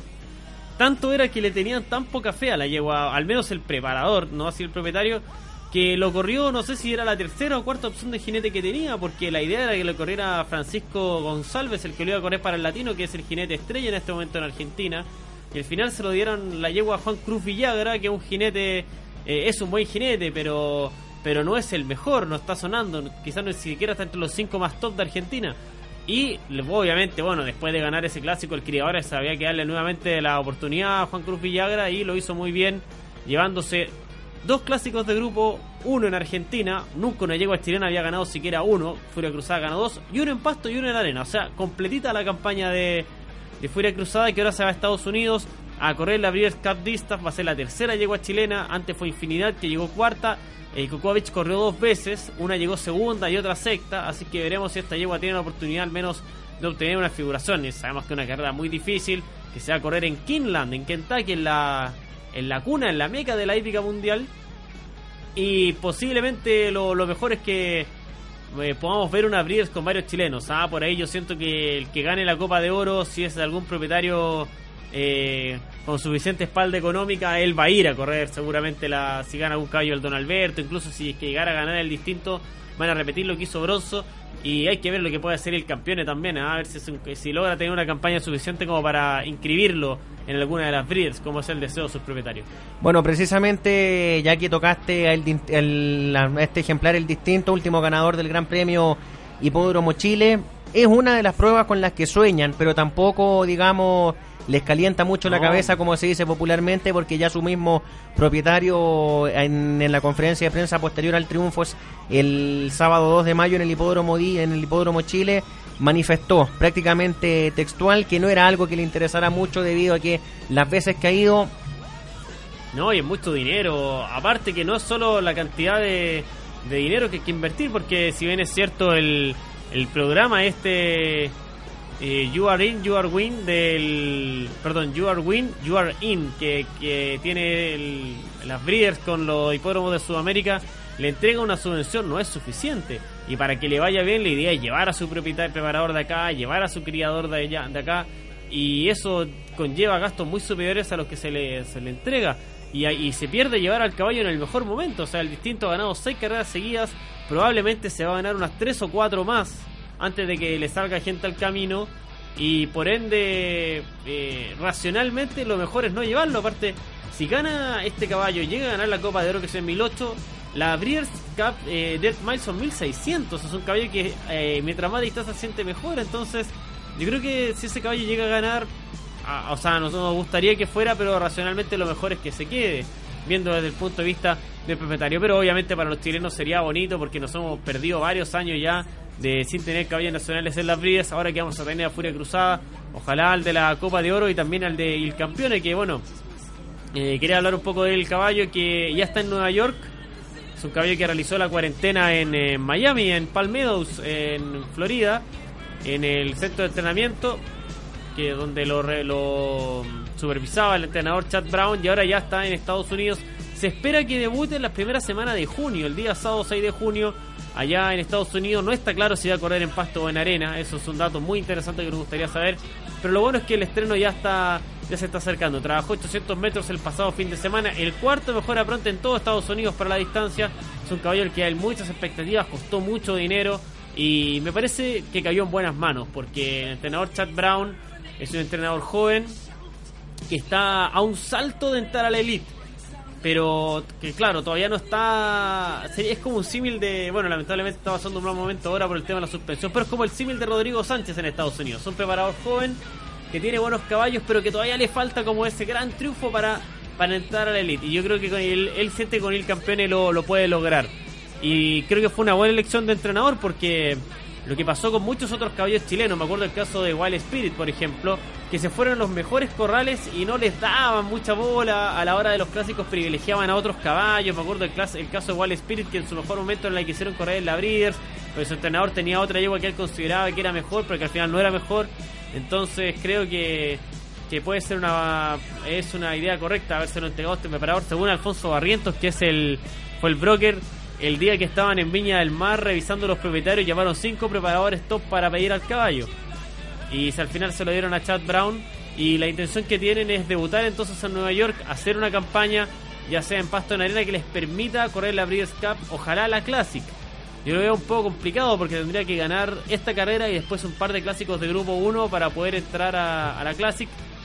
Tanto era que le tenían tan poca fe a la yegua, al menos el preparador, no así el propietario, que lo corrió, no sé si era la tercera o cuarta opción de jinete que tenía, porque la idea era que lo corriera Francisco González, el que lo iba a correr para el Latino, que es el jinete estrella en este momento en Argentina. Y al final se lo dieron la yegua a Juan Cruz Villagra, que es un jinete, es un buen jinete, pero no es el mejor, no está sonando, quizás no siquiera está entre los 5 más top de Argentina. Y obviamente, bueno, después de ganar ese clásico, el criador sabía que darle nuevamente la oportunidad a Juan Cruz Villagra, y lo hizo muy bien, llevándose 2 clásicos de grupo, 1 en Argentina. Nunca una yegua chilena había ganado siquiera 1. Furia Cruzada ganó 2, y 1 en pasto y 1 en arena. O sea, completita la campaña de Furia Cruzada, que ahora se va a Estados Unidos a correr la Breeders' Cup Distaff. Va a ser la tercera yegua chilena. Antes fue Infinidad, que llegó cuarta. Kukovic corrió 2 veces, una llegó segunda y otra sexta, así que veremos si esta yegua tiene la oportunidad al menos de obtener una figuración. Y sabemos que es una carrera muy difícil, que se va a correr en Kinland, en Kentucky, en la cuna, en la meca de la hípica mundial. Y posiblemente lo mejor es que podamos ver una Breeders con varios chilenos. Por ahí yo siento que el que gane la Copa de Oro, si es de algún propietario con suficiente espalda económica, él va a ir a correr seguramente si gana algún caballo el Don Alberto. Incluso si es que llegara a ganar el distinto, van a repetir lo que hizo Bronzo. Y hay que ver lo que puede hacer el campeón también, a ver si logra tener una campaña suficiente como para inscribirlo en alguna de las breeders, como es el deseo de sus propietarios. Bueno, precisamente ya que tocaste este ejemplar, el distinto, último ganador del Gran Premio Hipódromo Chile, es una de las pruebas con las que sueñan, pero tampoco, digamos, les calienta mucho la cabeza, como se dice popularmente, porque ya su mismo propietario en la conferencia de prensa posterior al triunfo el sábado 2 de mayo en el Hipódromo Chile manifestó prácticamente textual que no era algo que le interesara mucho debido a que las veces que ha ido... No, y es mucho dinero. Aparte que no es solo la cantidad de dinero que hay que invertir, porque si bien es cierto el programa You Are In, You Are Win You Are Win, You Are In, que tiene las Breeders con los hipódromos de Sudamérica, le entrega una subvención, no es suficiente. Y para que le vaya bien, la idea es llevar a su propietario preparador de acá, llevar a su criador de acá, y eso conlleva gastos muy superiores a los que se le entrega. Y se pierde llevar al caballo en el mejor momento. O sea, el Distinto ha ganado 6 carreras seguidas, probablemente se va a ganar unas 3 o 4 más antes de que le salga gente al camino, y por ende racionalmente lo mejor es no llevarlo. Aparte, si gana este caballo, llega a ganar la Copa de Oro, que es en 1008, la Breeders' Cup Death Miles son 1600, es un caballo que mientras más distancia se siente mejor. Entonces yo creo que si ese caballo llega a ganar, o sea, nosotros nos gustaría que fuera, pero racionalmente lo mejor es que se quede, viendo desde el punto de vista del propietario. Pero obviamente para los chilenos sería bonito, porque nos hemos perdido varios años ya sin tener caballos nacionales en las Breeders. Ahora que vamos a tener a Furia Cruzada, ojalá al de la Copa de Oro y también al de Il Campione, que bueno, quería hablar un poco del caballo que ya está en Nueva York. Es un caballo que realizó la cuarentena en Miami, en Palm Meadows, en Florida, en el centro de entrenamiento, que donde lo supervisaba el entrenador Chad Brown, y ahora ya está en Estados Unidos. Se espera que debute en la primera semana de junio, el día sábado 6 de junio, allá en Estados Unidos. No está claro si va a correr en pasto o en arena, eso es un dato muy interesante que nos gustaría saber, pero lo bueno es que el estreno ya se está acercando. Trabajó 800 metros el pasado fin de semana, el cuarto mejor apronte en todo Estados Unidos para la distancia. Es un caballo al que hay muchas expectativas, costó mucho dinero, y me parece que cayó en buenas manos, porque el entrenador Chad Brown es un entrenador joven que está a un salto de entrar a la elite, pero que claro, todavía no está... Es como un símil de... Bueno, lamentablemente está pasando un mal momento ahora por el tema de la suspensión, pero es como el símil de Rodrigo Sánchez en Estados Unidos. Un preparador joven que tiene buenos caballos, pero que todavía le falta como ese gran triunfo para entrar a la elite. Y yo creo que con él siente que con el campeón lo puede lograr. Y creo que fue una buena elección de entrenador, porque lo que pasó con muchos otros caballos chilenos, me acuerdo el caso de Wild Spirit, por ejemplo, que se fueron a los mejores corrales y no les daban mucha bola a la hora de los clásicos, privilegiaban a otros caballos. Me acuerdo el caso de Wild Spirit, que en su mejor momento en la que hicieron correr en la Breeders, pero su entrenador tenía otra yegua que él consideraba que era mejor, pero que al final no era mejor. Entonces creo que puede ser una idea correcta habérselo entregado a este preparador, según Alfonso Barrientos, que fue el broker. El día que estaban en Viña del Mar revisando los propietarios, llamaron 5 preparadores top para pedir al caballo, y al final se lo dieron a Chad Brown, y la intención que tienen es debutar entonces en Nueva York, hacer una campaña ya sea en pasto o en arena que les permita correr la Breeders' Cup, ojalá la Classic. Yo lo veo un poco complicado, porque tendría que ganar esta carrera y después un par de clásicos de grupo 1 para poder entrar a la Classic.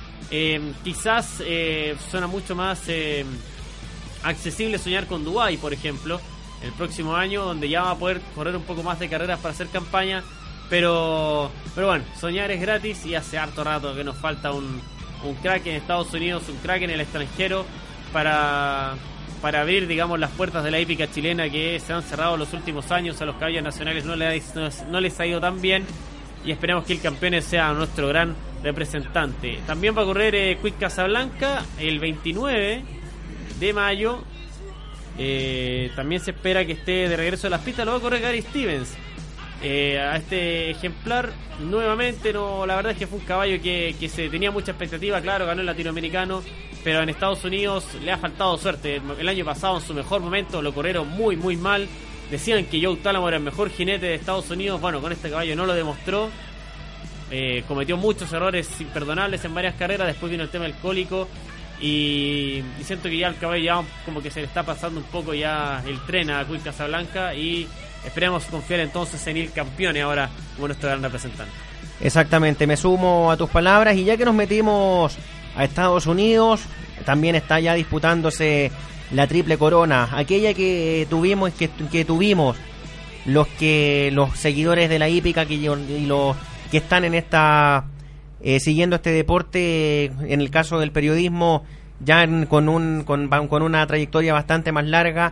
Quizás suena mucho más accesible soñar con Dubái, por ejemplo, el próximo año, donde ya va a poder correr un poco más de carreras para hacer campaña. Pero bueno, soñar es gratis, y hace harto rato que nos falta un crack en Estados Unidos, un crack en el extranjero para abrir, digamos, las puertas de la hípica chilena, que se han cerrado los últimos años. A los caballos nacionales no les ha ido tan bien, y esperamos que el campeón sea nuestro gran representante. También va a correr Quick Casablanca el 29 de mayo. También se espera que esté de regreso a las pistas. Lo va a correr Gary Stevens. A este ejemplar nuevamente, la verdad es que fue un caballo que se tenía mucha expectativa. Claro, ganó el latinoamericano, pero en Estados Unidos le ha faltado suerte. El año pasado, en su mejor momento, lo corrieron muy muy mal. Decían que Joe Tálamo era el mejor jinete de Estados Unidos. Bueno, con este caballo no lo demostró. Cometió muchos errores imperdonables en varias carreras. Después vino el tema del cólico, y siento que ya el caballo ya como que se le está pasando un poco ya el tren a Quick Casablanca, y esperemos confiar entonces en el campeón ahora como nuestro gran representante. Exactamente, me sumo a tus palabras, y ya que nos metimos a Estados Unidos, también está ya disputándose la triple corona, aquella que tuvimos los seguidores de la hípica y los que están en esta siguiendo este deporte, en el caso del periodismo, ya con una trayectoria bastante más larga.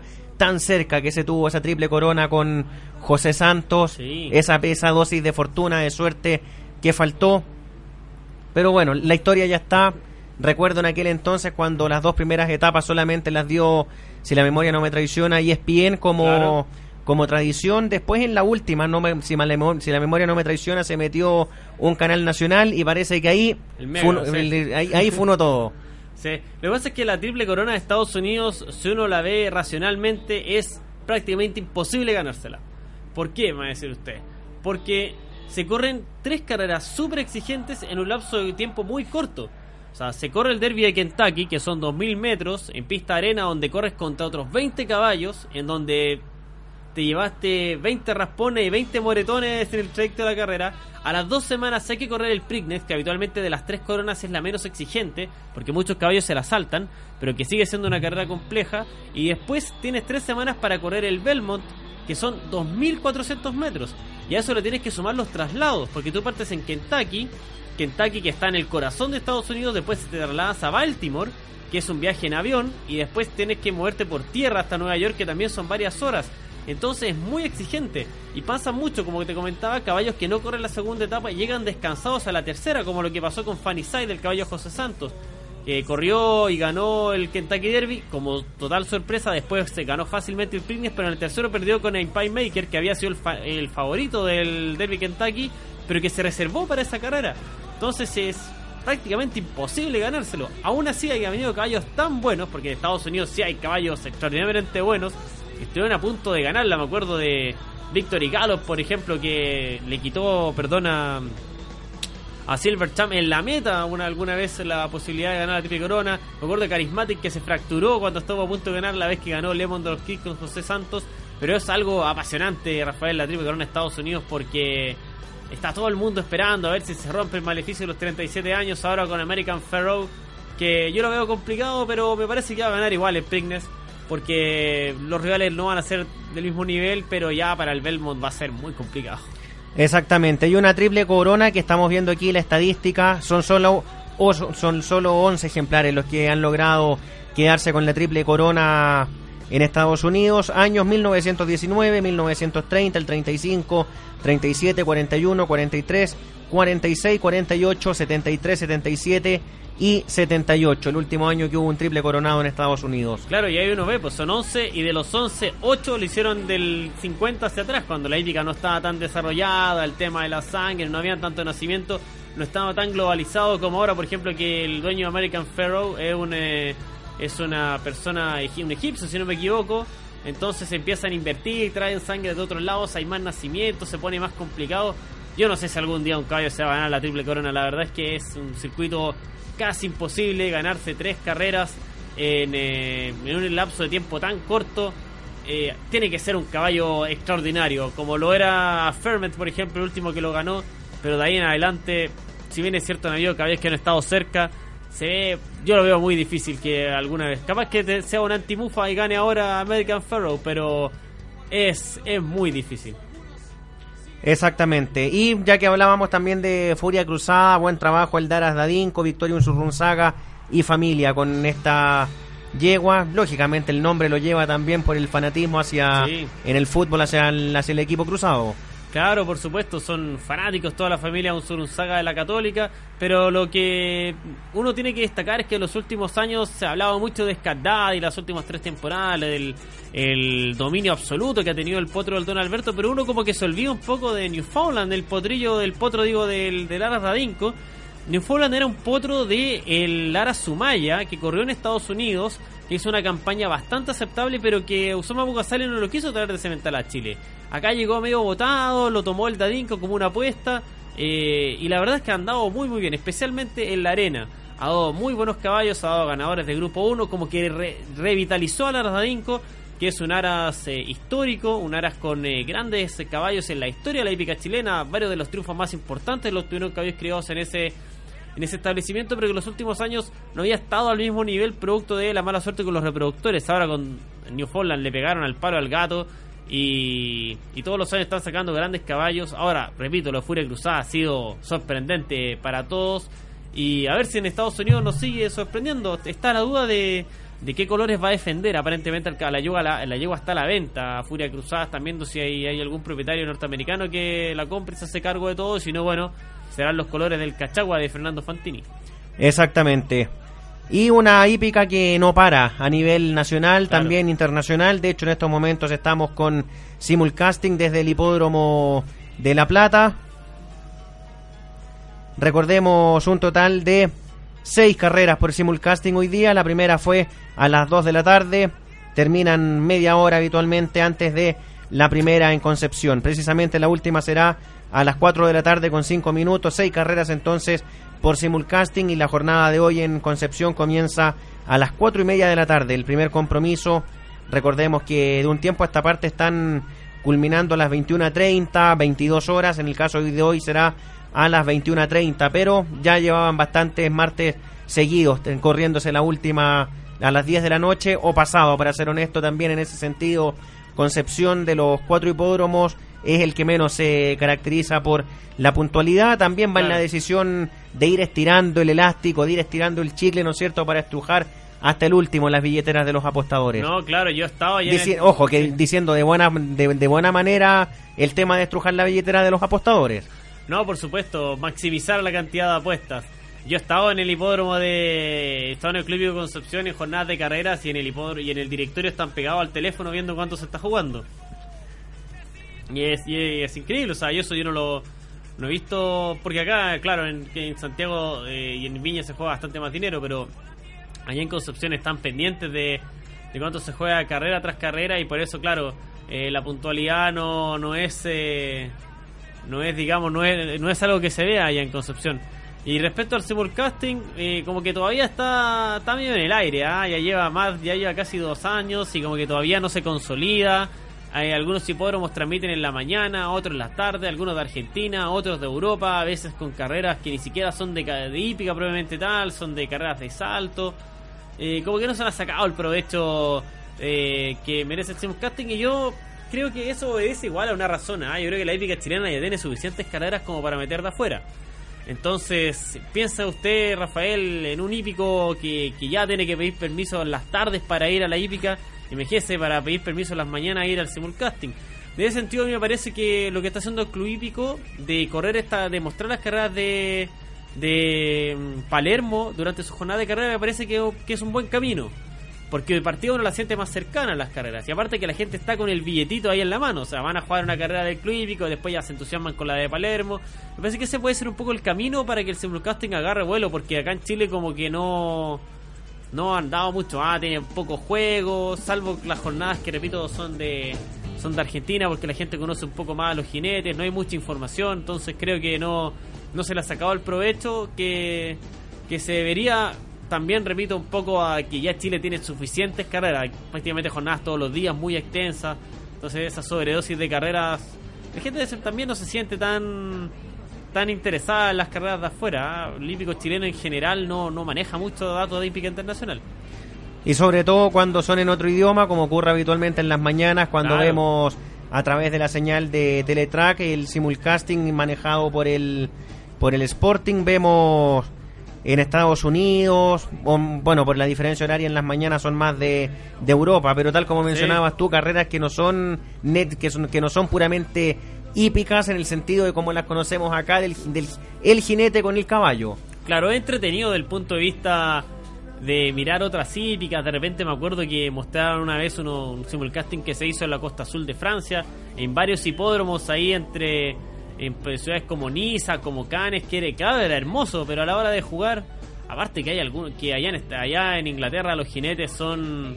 tan cerca que se tuvo esa triple corona con José Santos, esa dosis de fortuna, de suerte que faltó. Pero bueno, la historia ya está. Recuerdo en aquel entonces cuando las 2 primeras etapas solamente las dio, si la memoria no me traiciona, ESPN como tradición. Después en la última, si la memoria no me traiciona, se metió un canal nacional y parece que ahí funó todo. Sí. Lo que pasa es que la triple corona de Estados Unidos, si uno la ve racionalmente, es prácticamente imposible ganársela. ¿Por qué, me va a decir usted? Porque se corren 3 carreras súper exigentes en un lapso de tiempo muy corto. O sea, se corre el Derby de Kentucky, que son 2.000 metros, en pista arena, donde corres contra otros 20 caballos, en donde te llevaste 20 raspones y 20 moretones en el trayecto de la carrera. A las 2 semanas hay que correr el Preakness, que habitualmente de las 3 coronas es la menos exigente, porque muchos caballos se la saltan, pero que sigue siendo una carrera compleja. Y después tienes 3 semanas para correr el Belmont, que son 2.400 metros. Y a eso le tienes que sumar los traslados, porque tú partes en Kentucky, que está en el corazón de Estados Unidos, después te trasladas a Baltimore, que es un viaje en avión, y después tienes que moverte por tierra hasta Nueva York, que también son varias horas. Entonces es muy exigente y pasa mucho, como te comentaba, caballos que no corren la segunda etapa y llegan descansados a la tercera, como lo que pasó con Funny Side, el caballo José Santos, que corrió y ganó el Kentucky Derby como total sorpresa. Después se ganó fácilmente el Preakness, pero en el tercero perdió con Empire Maker, que había sido el favorito del Derby Kentucky, pero que se reservó para esa carrera. Entonces es prácticamente imposible ganárselo. Aún así hay venido caballos tan buenos, porque en Estados Unidos sí hay caballos extraordinariamente buenos, que estuvieron a punto de ganarla. Me acuerdo de Victory Gallop, por ejemplo, que le quitó, a Silver Champ en la meta alguna vez la posibilidad de ganar la triple corona. Me acuerdo de Charismatic, que se fracturó cuando estuvo a punto de ganar la vez que ganó Lemon Drop Kick con José Santos. Pero es algo apasionante, Rafael, la triple corona de Estados Unidos, porque está todo el mundo esperando a ver si se rompe el maleficio de los 37 años ahora con American Pharoah, que yo lo veo complicado, pero me parece que va a ganar igual el Preakness, porque los rivales no van a ser del mismo nivel, pero ya para el Belmont va a ser muy complicado. Exactamente, hay una triple corona que estamos viendo aquí la estadística, son solo 11 ejemplares los que han logrado quedarse con la triple corona en Estados Unidos. Años 1919, 1930, el 35, 37, 41, 43, 46, 48, 73, 77 y 78, el último año que hubo un triple coronado en Estados Unidos. Claro, y ahí uno ve, pues son 11, y de los 11, 8 lo hicieron del 50 hacia atrás, cuando la hípica no estaba tan desarrollada, el tema de la sangre, no había tanto nacimiento, no estaba tan globalizado como ahora. Por ejemplo, que el dueño de American Pharoah es una persona, un egipcio, si no me equivoco. Entonces empiezan a invertir, traen sangre de otros lados, hay más nacimientos, se pone más complicado. Yo no sé si algún día un caballo se va a ganar la triple corona. La verdad es que es un circuito casi imposible, ganarse 3 carreras en un lapso de tiempo tan corto. Tiene que ser un caballo extraordinario, como lo era Ferment, por ejemplo, el último que lo ganó. Pero de ahí en adelante, si bien es cierto, han habido caballos que han estado cerca, yo lo veo muy difícil que alguna vez, capaz que sea un antimufa y gane ahora American Pharoah, pero es muy difícil. Exactamente, y ya que hablábamos también de Furia Cruzada, buen trabajo el Daras Dadinco, Victoria Unsurrunzaga y familia con esta yegua. Lógicamente el nombre lo lleva también por el fanatismo en el fútbol hacia el equipo cruzado. Claro, por supuesto, son fanáticos toda la familia Unsurrunzaga de la Católica, pero lo que uno tiene que destacar es que en los últimos años se ha hablado mucho de Scardad y las últimas 3 temporadas, del el dominio absoluto que ha tenido el potro del Don Alberto, pero uno como que se olvida un poco de Newfoundland, del Aras Dadinco. Newfoundland era un potro de el Lara Sumaya, que corrió en Estados Unidos, que hizo una campaña bastante aceptable, pero que Usoma Bugasale no lo quiso traer de Cemental a Chile. Acá llegó medio botado, lo tomó el Dadinco como una apuesta, y la verdad es que ha andado muy muy bien, especialmente en la arena. Ha dado muy buenos caballos, ha dado ganadores de Grupo 1, como que revitalizó al Aras Dadinco, que es un aras histórico, un aras con grandes caballos en la historia de la hípica chilena. Varios de los triunfos más importantes los tuvieron caballos criados en ese establecimiento, pero que en los últimos años no había estado al mismo nivel, producto de la mala suerte con los reproductores. Ahora con Newfoundland le pegaron al palo al gato y todos los años están sacando grandes caballos. Ahora, repito, la Furia Cruzada ha sido sorprendente para todos, y a ver si en Estados Unidos nos sigue sorprendiendo. Está la duda de de qué colores va a defender. Aparentemente la yegua está a la venta. Furia Cruzada, están viendo si hay algún propietario norteamericano que la compre y se hace cargo de todo. Si no, bueno, serán los colores del Cachagua de Fernando Fantini. Exactamente. Y una hípica que no para a nivel nacional, claro, también internacional. De hecho, en estos momentos estamos con simulcasting desde el hipódromo de La Plata. Recordemos un total de 6 carreras por simulcasting hoy día. La primera fue a las 2 de la tarde. Terminan media hora habitualmente antes de la primera en Concepción. Precisamente la última será a las 4 de la tarde con 5 minutos. 6 carreras entonces por simulcasting, y la jornada de hoy en Concepción comienza a las 4:30 de la tarde. El primer compromiso, recordemos que de un tiempo a esta parte están culminando a las 21:30, 22 horas. En el caso de hoy será a las 21:30, pero ya llevaban bastantes martes seguidos corriéndose la última a las 10 de la noche o pasado, para ser honesto. También en ese sentido, Concepción, de los 4 hipódromos, es el que menos se caracteriza por la puntualidad. También va en la decisión de ir estirando el elástico, de ir estirando el chicle, ¿no es cierto?, para estrujar hasta el último las billeteras de los apostadores. No, claro, yo estaba ya ojo, que diciendo de buena manera el tema de estrujar la billetera de los apostadores. No, por supuesto, maximizar la cantidad de apuestas. Yo estaba en el hipódromo estaba en el Club Hípico Concepción en jornadas de carreras, y en el hipódromo y en el directorio están pegados al teléfono viendo cuánto se está jugando. Y es increíble, o sea, yo no he visto, porque acá, claro, en Santiago y en Viña se juega bastante más dinero, pero allá en Concepción están pendientes de cuánto se juega carrera tras carrera, y por eso, claro, la puntualidad no es algo que se vea allá en Concepción. Y respecto al simulcasting, como que todavía está medio en el aire, ya lleva casi 2 años, y como que todavía no se consolida. Algunos hipódromos transmiten en la mañana, otros en la tarde, algunos de Argentina, otros de Europa, a veces con carreras que ni siquiera son de hípica probablemente tal, son de carreras de salto. Como que no se han sacado el provecho que merece el simulcasting, y yo creo que eso obedece igual a una razón. Yo creo que la hípica chilena ya tiene suficientes carreras como para meter de afuera. Entonces, ¿piensa usted, Rafael, en un hípico que ya tiene que pedir permiso en las tardes para ir a la hípica? Imagínese, para pedir permiso en las mañanas ir al simulcasting. De ese sentido, a mí me parece que lo que está haciendo el Club Hípico de mostrar las carreras de Palermo durante su jornada de carrera, me parece que es un buen camino, porque de partida uno la siente más cercana a las carreras, y aparte que la gente está con el billetito ahí en la mano, o sea, van a jugar una carrera del Club Hípico, después ya se entusiasman con la de Palermo. Me parece que ese puede ser un poco el camino para que el simulcasting agarre vuelo, porque acá en Chile como que no han dado mucho, tienen pocos juegos, salvo las jornadas que, repito, son de Argentina, porque la gente conoce un poco más a los jinetes, no hay mucha información, entonces creo que no se le ha sacado el provecho que se debería. También, repito, un poco a que ya Chile tiene suficientes carreras, prácticamente jornadas todos los días muy extensas, entonces esa sobredosis de carreras, la gente también no se siente tan interesada en las carreras de afuera. El hípico chileno en general no maneja mucho datos de hípica internacional. Y sobre todo cuando son en otro idioma, como ocurre habitualmente en las mañanas, cuando vemos a través de la señal de Teletrack el simulcasting manejado por el Sporting. Vemos en Estados Unidos, por la diferencia horaria en las mañanas son más de Europa, pero tal como mencionabas tú, carreras que no son que no son puramente hípicas en el sentido de como las conocemos acá, del el jinete con el caballo. Claro, es entretenido del punto de vista de mirar otras hípicas. De repente me acuerdo que mostraron una vez un simulcasting que se hizo en la costa azul de Francia, en varios hipódromos ahí en ciudades como Niza, como Cannes, era hermoso, pero a la hora de jugar, aparte que hay algunos que allá en Inglaterra los jinetes son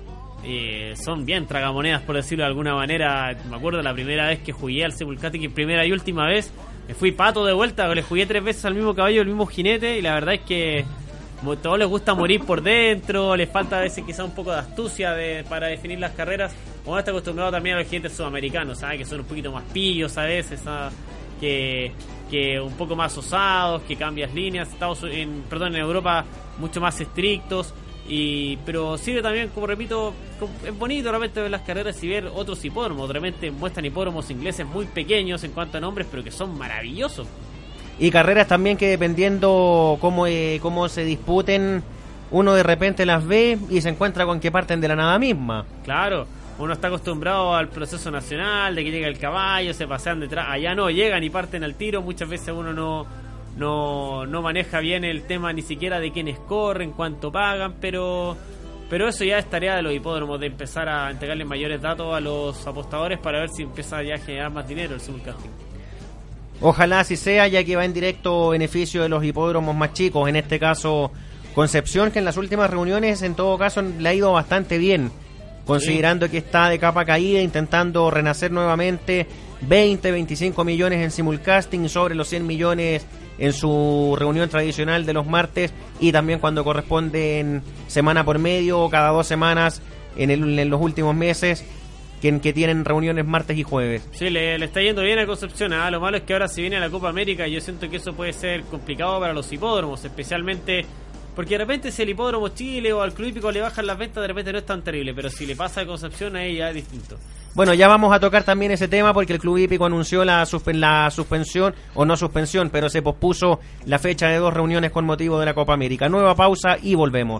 bien tragamonedas, por decirlo de alguna manera. Me acuerdo la primera vez que jugué al simulcasting, primera y última vez, me fui pato de vuelta, le jugué 3 veces al mismo caballo, al mismo jinete, y la verdad es que todos les gusta morir por dentro, les falta a veces quizá un poco de astucia para definir las carreras. Uno está acostumbrado también a los jinetes sudamericanos, que son un poquito más pillos a veces, que un poco más osados, que cambias líneas. En Europa mucho más estrictos, pero sirve también, como repito, es bonito realmente ver las carreras y ver otros hipódromos. Realmente muestran hipódromos ingleses muy pequeños en cuanto a nombres, pero que son maravillosos. Y carreras también que, dependiendo cómo se disputen, uno de repente las ve y se encuentra con que parten de la nada misma. Claro, uno está acostumbrado al proceso nacional, de que llega el caballo, se pasean detrás, allá no, llegan y parten al tiro, muchas veces uno no maneja bien el tema ni siquiera de quiénes corren, cuánto pagan, pero eso ya es tarea de los hipódromos, de empezar a entregarle mayores datos a los apostadores para ver si empieza ya a generar más dinero el simulcasting. Ojalá así sea, ya que va en directo beneficio de los hipódromos más chicos, en este caso Concepción, que en las últimas reuniones en todo caso le ha ido bastante bien, considerando que está de capa caída, intentando renacer nuevamente. 20-25 millones en simulcasting, sobre los 100 millones en su reunión tradicional de los martes, y también cuando corresponden semana por medio o cada 2 semanas en los últimos meses, que tienen reuniones martes y jueves. Sí, le está yendo bien a Concepción. Lo malo es que ahora se viene la Copa América y yo siento que eso puede ser complicado para los hipódromos, especialmente porque de repente si el hipódromo Chile o al Club Hípico le bajan las ventas, de repente no es tan terrible, pero si le pasa a Concepción, ahí ya es distinto. Bueno, ya vamos a tocar también ese tema porque el Club Hípico anunció la suspensión, o no suspensión, pero se pospuso la fecha de 2 reuniones con motivo de la Copa América. Nueva pausa y volvemos.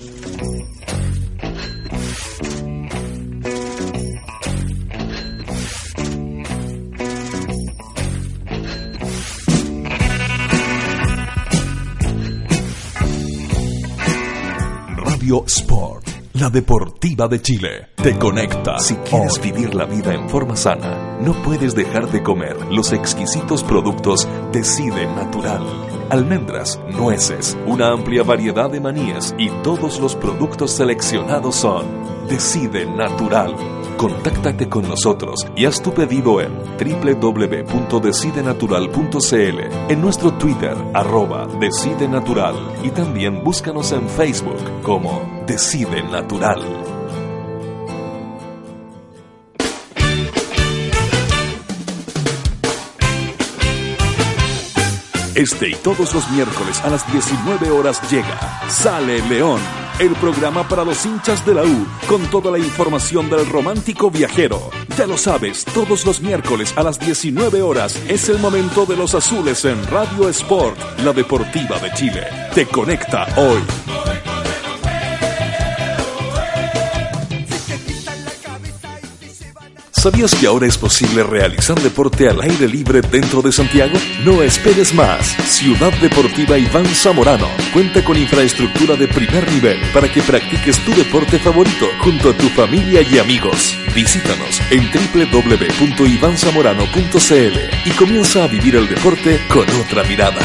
Radio Sport, la deportiva de Chile, te conecta. Si quieres vivir la vida en forma sana, no puedes dejar de comer los exquisitos productos Decide Natural. Almendras, nueces, una amplia variedad de maníes y todos los productos seleccionados son Decide Natural. Contáctate con nosotros y haz tu pedido en www.decidenatural.cl, en nuestro Twitter, @DecideNatural, y también búscanos en Facebook como Decide Natural. Este y todos los miércoles a las 19 horas llega Sale León, el programa para los hinchas de la U, con toda la información del romántico viajero. Ya lo sabes, todos los miércoles a las 19 horas es el momento de los azules en Radio Sport, la deportiva de Chile. Te conecta hoy. ¿Sabías que ahora es posible realizar deporte al aire libre dentro de Santiago? No esperes más. Ciudad Deportiva Iván Zamorano cuenta con infraestructura de primer nivel para que practiques tu deporte favorito junto a tu familia y amigos. Visítanos en www.ivanzamorano.cl y comienza a vivir el deporte con otra mirada.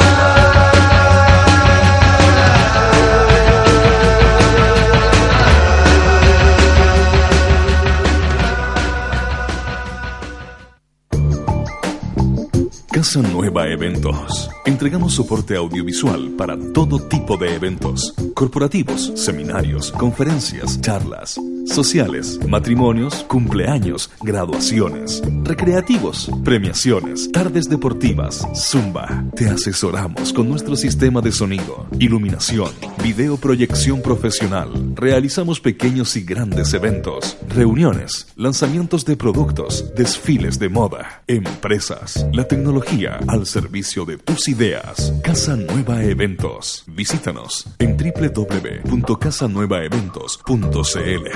Casa Nueva Eventos. Entregamos soporte audiovisual para todo tipo de eventos: corporativos, seminarios, conferencias, charlas, sociales, matrimonios, cumpleaños, graduaciones, recreativos, premiaciones, tardes deportivas, zumba. Te asesoramos con nuestro sistema de sonido, iluminación, videoproyección profesional. Realizamos pequeños y grandes eventos, reuniones, lanzamientos de productos, desfiles de moda, empresas, la tecnología al servicio de tus ideas. Casa Nueva Eventos. Visítanos en www.casanuevaeventos.cl.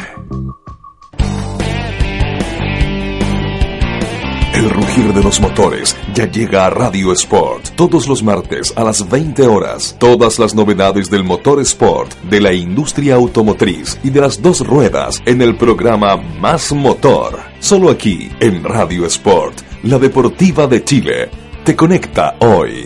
El rugir de los motores ya llega a Radio Sport. Todos los martes a las 20 horas. Todas las novedades del motor sport, de la industria automotriz y de las 2 ruedas en el programa Más Motor. Solo aquí en Radio Sport, la deportiva de Chile. Te conecta hoy.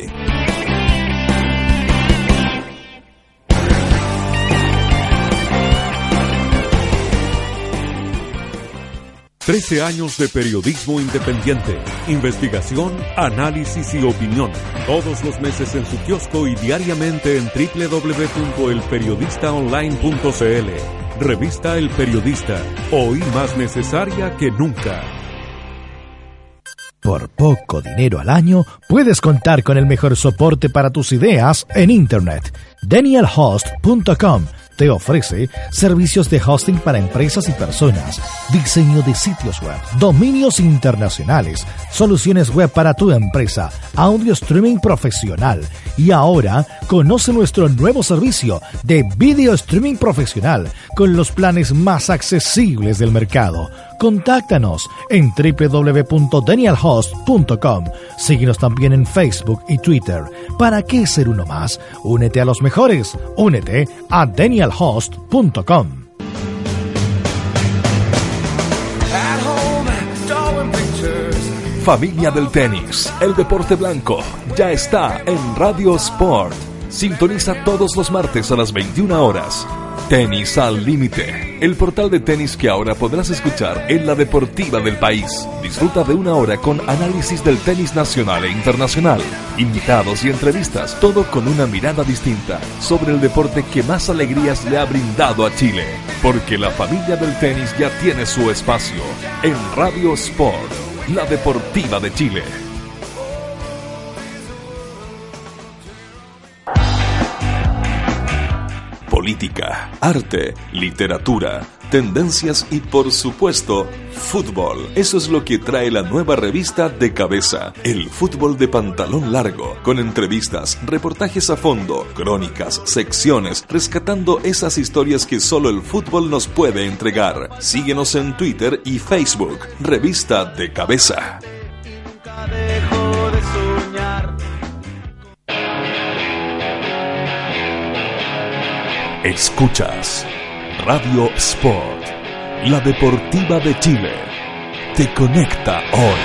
Trece años de periodismo independiente, investigación, análisis y opinión. Todos los meses en su kiosco y diariamente en www.elperiodistaonline.cl. Revista El Periodista, hoy más necesaria que nunca. Por poco dinero al año, puedes contar con el mejor soporte para tus ideas en Internet. DanielHost.com Te ofrece servicios de hosting para empresas y personas, diseño de sitios web, dominios internacionales, soluciones web para tu empresa, audio streaming profesional. Y ahora conoce nuestro nuevo servicio de video streaming profesional con los planes más accesibles del mercado. Contáctanos en www.danielhost.com. Síguenos también en Facebook y Twitter. ¿Para qué ser uno más? Únete a los mejores. Únete a danielhost.com. Familia del tenis, el deporte blanco, ya está en Radio Sport. Sintoniza todos los martes a las 21 horas. Tenis al límite, el portal de tenis que ahora podrás escuchar en la deportiva del país. Disfruta de una hora con análisis del tenis nacional e internacional, invitados y entrevistas, todo con una mirada distinta sobre el deporte que más alegrías le ha brindado a Chile. Porque la familia del tenis ya tiene su espacio en Radio Sport, la deportiva de Chile. Política, arte, literatura, tendencias y por supuesto, fútbol. Eso es lo que trae la nueva revista De Cabeza, el fútbol de pantalón largo, con entrevistas, reportajes a fondo, crónicas, secciones, rescatando esas historias que solo el fútbol nos puede entregar. Síguenos en Twitter y Facebook, Revista De Cabeza. Escuchas Radio Sport, la deportiva de Chile. Te conecta hoy.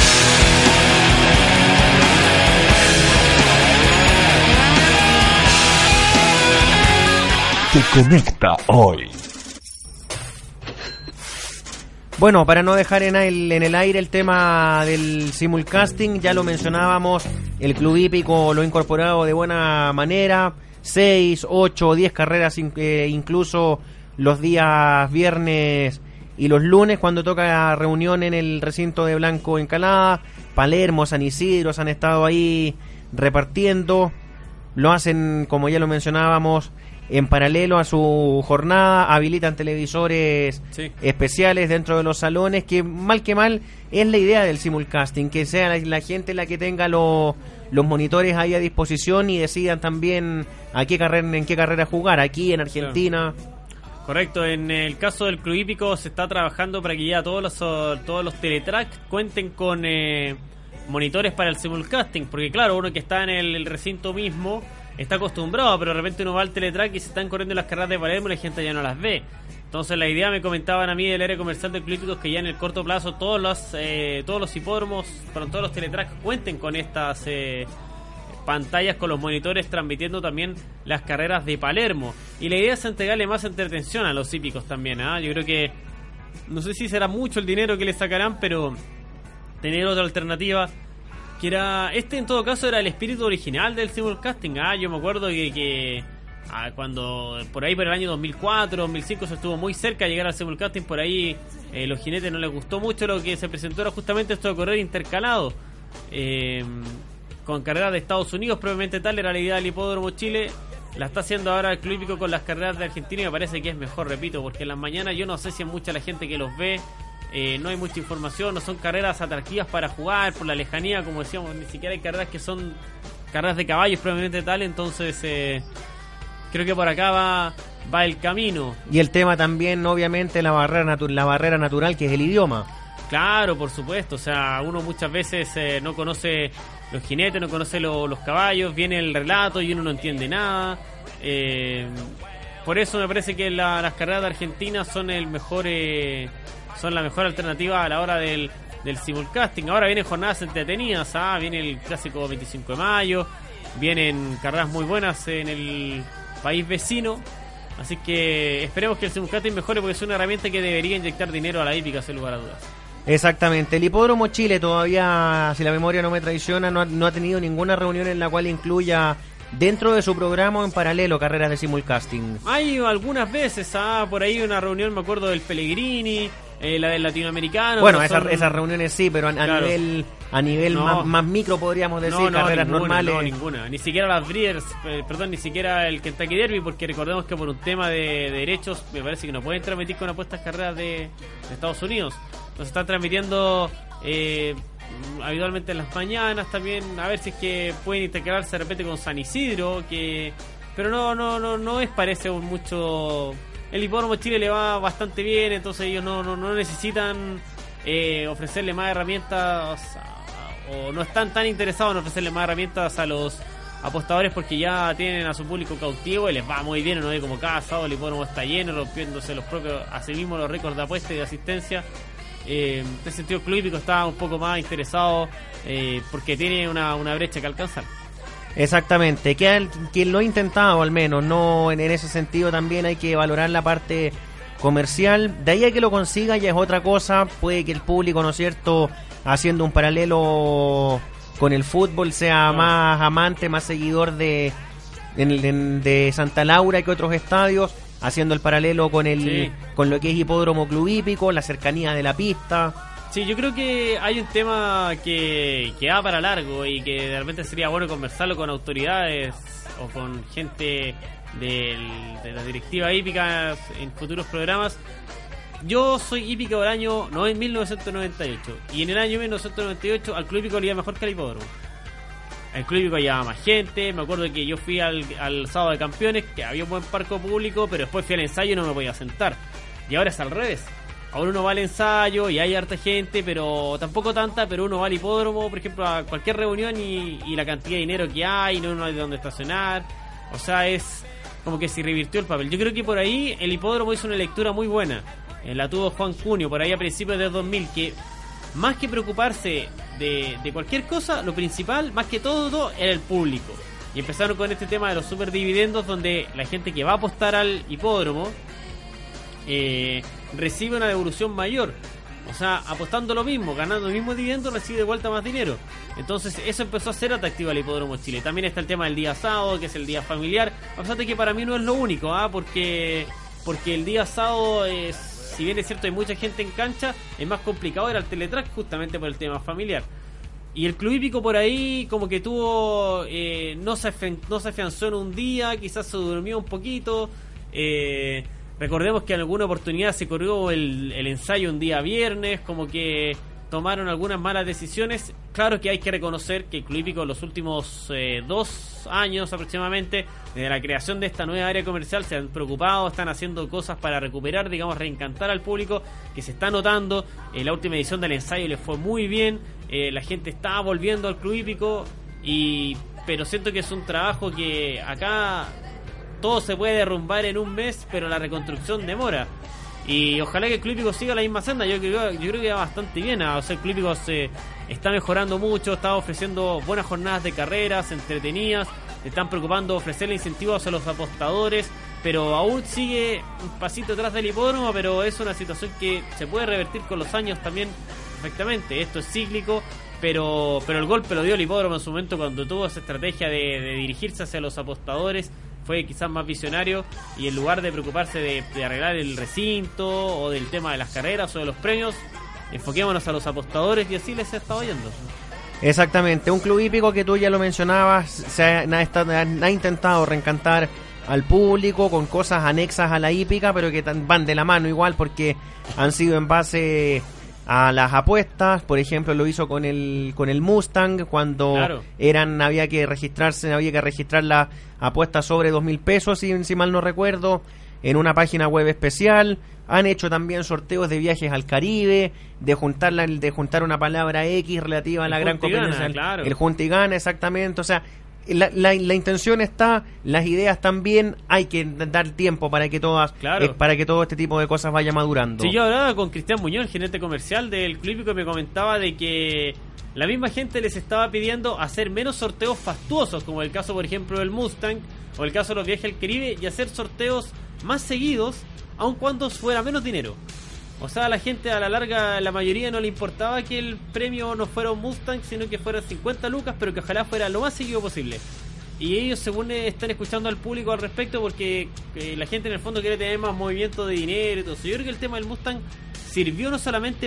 Te conecta hoy. Bueno, para no dejar en el aire el tema del simulcasting, ya lo mencionábamos, el Club Hípico lo ha incorporado de buena manera. 6, 8, 10 carreras, incluso los días viernes y los lunes cuando toca reunión en el recinto de Blanco Encalada. Palermo, San Isidro se han estado ahí repartiendo. Lo hacen, como ya lo mencionábamos, en paralelo a su jornada. Habilitan televisores especiales dentro de los salones, que mal es la idea del simulcasting, que sea la gente la que tenga los monitores ahí a disposición y decidan también en qué carrera jugar, aquí en Argentina. Claro. Correcto, en el caso del Club Hípico se está trabajando para que ya todos los teletrack cuenten con monitores para el simulcasting, porque claro, uno que está en el recinto mismo está acostumbrado, pero de repente uno va al teletrack y se están corriendo las carreras de Palermo y la gente ya no las ve. Entonces la idea, me comentaban a mí del área comercial del Club Hípico, es que ya en el corto plazo todos los hipódromos, todos los teletracks cuenten con estas pantallas con los monitores transmitiendo también las carreras de Palermo. Y la idea es entregarle más entretención a los hípicos también, Yo creo que, no sé si será mucho el dinero que le sacarán, pero tener otra alternativa, que era, en todo caso era el espíritu original del simulcasting. Yo me acuerdo que cuando por ahí por el año 2004, 2005 se estuvo muy cerca de llegar al simulcasting, por ahí los jinetes no les gustó mucho lo que se presentó, era justamente esto de correr intercalado con carreras de Estados Unidos, probablemente tal era la idea del Hipódromo Chile. La está haciendo ahora el Club Hípico con las carreras de Argentina y me parece que es mejor, repito, porque en las mañanas yo no sé si es mucha la gente que los ve, no hay mucha información, no son carreras atractivas para jugar por la lejanía, como decíamos, ni siquiera hay carreras que son carreras de caballos probablemente tal, entonces creo que por acá va el camino. Y el tema también, obviamente, la barrera natural, que es el idioma. Claro, por supuesto, o sea, uno muchas veces no conoce los jinetes, no conoce los caballos, viene el relato y uno no entiende nada. Por eso me parece que las carreras de Argentina son la mejor alternativa a la hora del simulcasting. Ahora vienen jornadas entretenidas, viene el clásico 25 de mayo, vienen carreras muy buenas en el país vecino, así que esperemos que el simulcasting mejore, porque es una herramienta que debería inyectar dinero a la hípica, sin lugar a dudas. Exactamente, el Hipódromo Chile todavía, si la memoria no me traiciona, no ha tenido ninguna reunión en la cual incluya dentro de su programa en paralelo carreras de simulcasting. Hay algunas veces, por ahí una reunión, me acuerdo del Pellegrini, la del latinoamericano. Bueno, esas reuniones sí, pero a nivel No. más micro podríamos decir, carreras normales. No, ninguna. Ni siquiera las Breeders, ni siquiera el Kentucky Derby, porque recordemos que por un tema de derechos, me parece que no pueden transmitir con apuestas carreras de Estados Unidos. Nos están transmitiendo habitualmente en las mañanas también, a ver si es que pueden integrarse de repente con San Isidro, pero no es parece mucho. El Hipódromo Chile le va bastante bien, entonces ellos no necesitan ofrecerle más herramientas, o no están tan interesados en ofrecerle más herramientas a los apostadores, porque ya tienen a su público cautivo y les va muy bien, ¿no? Y como cada sábado el Hipódromo está lleno, rompiéndose los propios, así mismo los récords de apuesta y de asistencia. En ese sentido el Club Hípico está un poco más interesado porque tiene una brecha que alcanzar. Exactamente, quien lo ha intentado al menos, no en ese sentido también hay que valorar la parte comercial, de ahí a que lo consiga ya es otra cosa, puede que el público, ¿no es cierto?, haciendo un paralelo con el fútbol sea más amante, más seguidor de Santa Laura que otros estadios, haciendo el paralelo con lo que es Hipódromo Club Hípico, la cercanía de la pista. Sí, yo creo que hay un tema que va para largo y que de repente sería bueno conversarlo con autoridades o con gente de la directiva hípica en futuros programas. Yo soy hípico del año 1998 y en el año 1998 al Club Hípico le iba mejor que al Hipódromo. El Club Hípico llevaba más gente, me acuerdo que yo fui al sábado de campeones, que había un buen parco público, pero después fui al ensayo y no me podía sentar. Y ahora es al revés. Ahora uno va al ensayo y hay harta gente, pero tampoco tanta, pero uno va al hipódromo, por ejemplo, a cualquier reunión y la cantidad de dinero que hay, no hay de dónde estacionar. O sea, es como que se revirtió el papel. Yo creo que por ahí el hipódromo hizo una lectura muy buena. La tuvo Juan Cunio, por ahí a principios de 2000, que más que preocuparse de cualquier cosa, lo principal, más que todo, era el público. Y empezaron con este tema de los superdividendos, donde la gente que va a apostar al hipódromo recibe una devolución mayor, o sea, apostando lo mismo, ganando el mismo dividendo, recibe de vuelta más dinero. Entonces eso empezó a ser atractivo al Hipódromo Chile. También está el tema del día sábado, que es el día familiar, a pesar de que para mí no es lo único, porque el día sábado si bien es cierto hay mucha gente en cancha, es más complicado ir al teletrack justamente por el tema familiar. Y el Club Hípico por ahí como que tuvo no se afianzó en un día, quizás se durmió un poquito. Recordemos que en alguna oportunidad se corrió el ensayo un día viernes, como que tomaron algunas malas decisiones. Claro que hay que reconocer que el Club Hípico en los últimos 2 años aproximadamente, desde la creación de esta nueva área comercial, se han preocupado, están haciendo cosas para recuperar, digamos, reencantar al público, que se está notando. La última edición del ensayo les fue muy bien, la gente está volviendo al Club Hípico, pero siento que es un trabajo que acá todo se puede derrumbar en un mes, pero la reconstrucción demora. Y ojalá que el Club Hípico siga la misma senda. Yo creo que va bastante bien. O sea, el Club Hípico se está mejorando mucho, está ofreciendo buenas jornadas de carreras entretenidas, se están preocupando de ofrecerle incentivos a los apostadores, pero aún sigue un pasito atrás del hipódromo, pero es una situación que se puede revertir con los años también perfectamente. Esto es cíclico, pero el golpe lo dio el hipódromo en su momento cuando tuvo esa estrategia de dirigirse hacia los apostadores. Fue quizás más visionario, y en lugar de preocuparse de arreglar el recinto o del tema de las carreras o de los premios, enfoquémonos a los apostadores, y así les ha estado yendo. Exactamente, un Club Hípico que tú ya lo mencionabas, ha intentado reencantar al público con cosas anexas a la hípica, pero que van de la mano igual, porque han sido en base a las apuestas. Por ejemplo, lo hizo con el Mustang, cuando claro, había que registrar la apuesta sobre 2.000 pesos, si mal no recuerdo, en una página web especial. Han hecho también sorteos de viajes al Caribe, de juntar una palabra X relativa a la gran competencia, claro, el junta y gana, exactamente. O sea, la intención está, las ideas también, hay que dar tiempo para que para que todo este tipo de cosas vaya madurando. Sí, yo hablaba con Cristian Muñoz, el gerente comercial del Club Hípico, y me comentaba de que la misma gente les estaba pidiendo hacer menos sorteos fastuosos, como el caso, por ejemplo, del Mustang, o el caso de los viajes al Caribe, y hacer sorteos más seguidos, aun cuando fuera menos dinero. O sea, a la gente, a la larga, la mayoría no le importaba que el premio no fuera un Mustang, sino que fuera 50 lucas, pero que ojalá fuera lo más seguido posible. Y ellos, según están escuchando al público al respecto, porque la gente en el fondo quiere tener más movimiento de dinero y todo eso. Yo creo que el tema del Mustang sirvió no solamente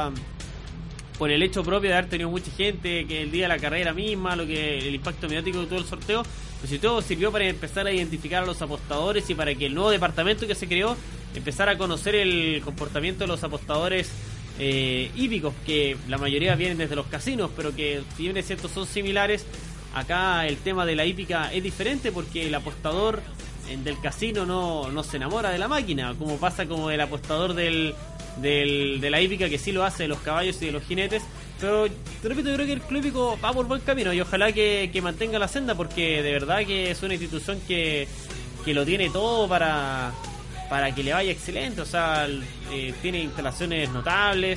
por el hecho propio de haber tenido mucha gente, que el día de la carrera misma, el impacto mediático de todo el sorteo, pero si todo sirvió para empezar a identificar a los apostadores y para que el nuevo departamento que se creó empezara a conocer el comportamiento de los apostadores hípicos, que la mayoría vienen desde los casinos, pero que si bien es cierto son similares, acá el tema de la hípica es diferente porque el apostador del casino no se enamora de la máquina, como pasa como el apostador de la hípica, que sí lo hace de los caballos y de los jinetes. Pero te repito, yo creo que el Club Hípico va por buen camino y ojalá que mantenga la senda, porque de verdad que es una institución que lo tiene todo para que le vaya excelente. O sea, tiene instalaciones notables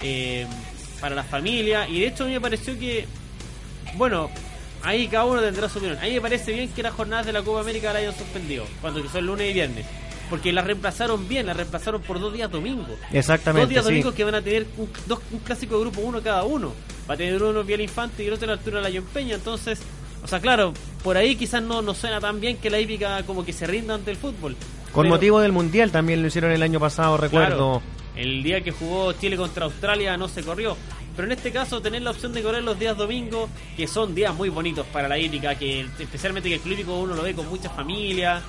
para la familia, y de hecho a mí me pareció que, bueno, ahí cada uno tendrá su opinión. A mí me parece bien que las jornadas de la Copa América la hayan suspendido, cuando que son lunes y viernes, porque las reemplazaron bien, las reemplazaron por 2 días domingo. Exactamente. 2 días sí. domingos que van a tener un clásico de grupo 1 cada uno. Va a tener uno Vial Infante y el otro a la altura de la Peña. Entonces, o sea, claro, por ahí quizás no suena tan bien que la hípica como que se rinda ante el fútbol. Con motivo del Mundial también lo hicieron el año pasado, recuerdo. Claro, el día que jugó Chile contra Australia no se corrió. Pero en este caso, tener la opción de correr los días domingos, que son días muy bonitos para la hípica, que especialmente que el Club Hípico uno lo ve con muchas familias,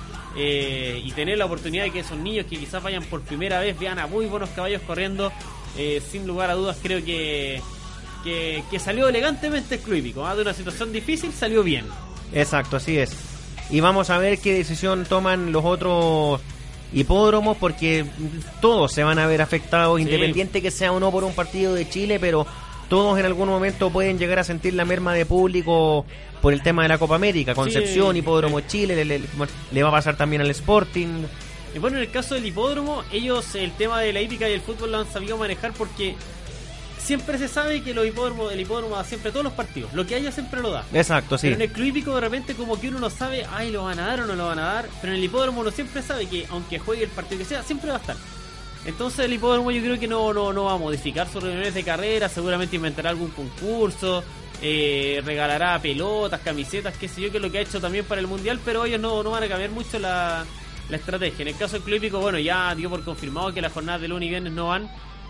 y tener la oportunidad de que esos niños que quizás vayan por primera vez vean a muy buenos caballos corriendo, sin lugar a dudas creo que salió elegantemente el Club Hípico, de una situación difícil salió bien. Exacto, así es. Y vamos a ver qué decisión toman los otros hipódromos, porque todos se van a ver afectados, sí, independiente que sea o no por un partido de Chile, pero todos en algún momento pueden llegar a sentir la merma de público por el tema de la Copa América. Concepción, sí, Hipódromo Chile, le va a pasar también al Sporting. Y bueno, en el caso del hipódromo, ellos el tema de la hípica y el fútbol lo han sabido manejar, porque siempre se sabe que el hipódromo da siempre todos los partidos, lo que haya siempre lo da. Exacto, sí. Pero en el Club Hípico de repente como que uno no sabe, lo van a dar o no lo van a dar, pero en el hipódromo uno siempre sabe que aunque juegue el partido que sea, siempre va a estar. Entonces el hipódromo yo creo que no va a modificar sus reuniones de carrera, seguramente inventará algún concurso, regalará pelotas, camisetas, qué sé yo, que es lo que ha hecho también para el Mundial, pero ellos no van a cambiar mucho la estrategia. En el caso del Club Hípico, bueno, ya dio por confirmado que las jornadas de lunes y viernes no van.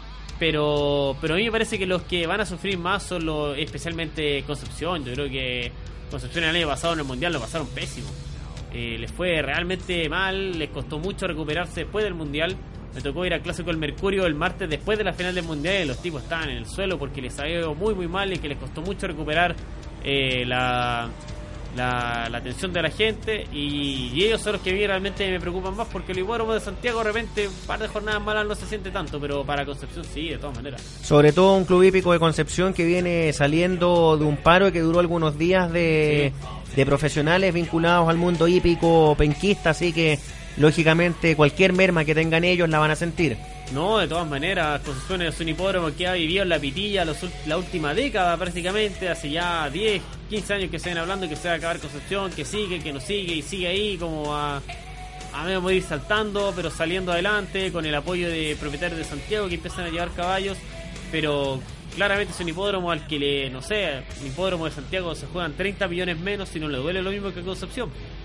Pero a mí me parece que los que van a sufrir más son especialmente Concepción. Yo creo que Concepción el año pasado en el Mundial lo pasaron pésimo. Les fue realmente mal, les costó mucho recuperarse después del Mundial. Me tocó ir al Clásico del Mercurio el martes después de la final del Mundial y los tipos estaban en el suelo porque les había ido muy muy mal y que les costó mucho recuperar la atención de la gente, y ellos son los que a mí realmente me preocupan más, porque el hipódromo de Santiago de repente un par de jornadas malas no se siente tanto, pero para Concepción sí, de todas maneras. Sobre todo un Club Hípico de Concepción que viene saliendo de un paro que duró algunos días de profesionales vinculados al mundo hípico penquista, así que lógicamente cualquier merma que tengan ellos la van a sentir. No, de todas maneras, Concepción es un hipódromo que ha vivido en la pitilla la última década prácticamente, hace ya 10, 15 años que se ven hablando que se va a acabar Concepción, que sigue, que no sigue, y sigue ahí como a medio morir saltando, pero saliendo adelante, con el apoyo de propietarios de Santiago que empiezan a llevar caballos, pero claramente es un hipódromo al que el hipódromo de Santiago se juegan 30 millones menos y no le duele lo mismo que Concepción.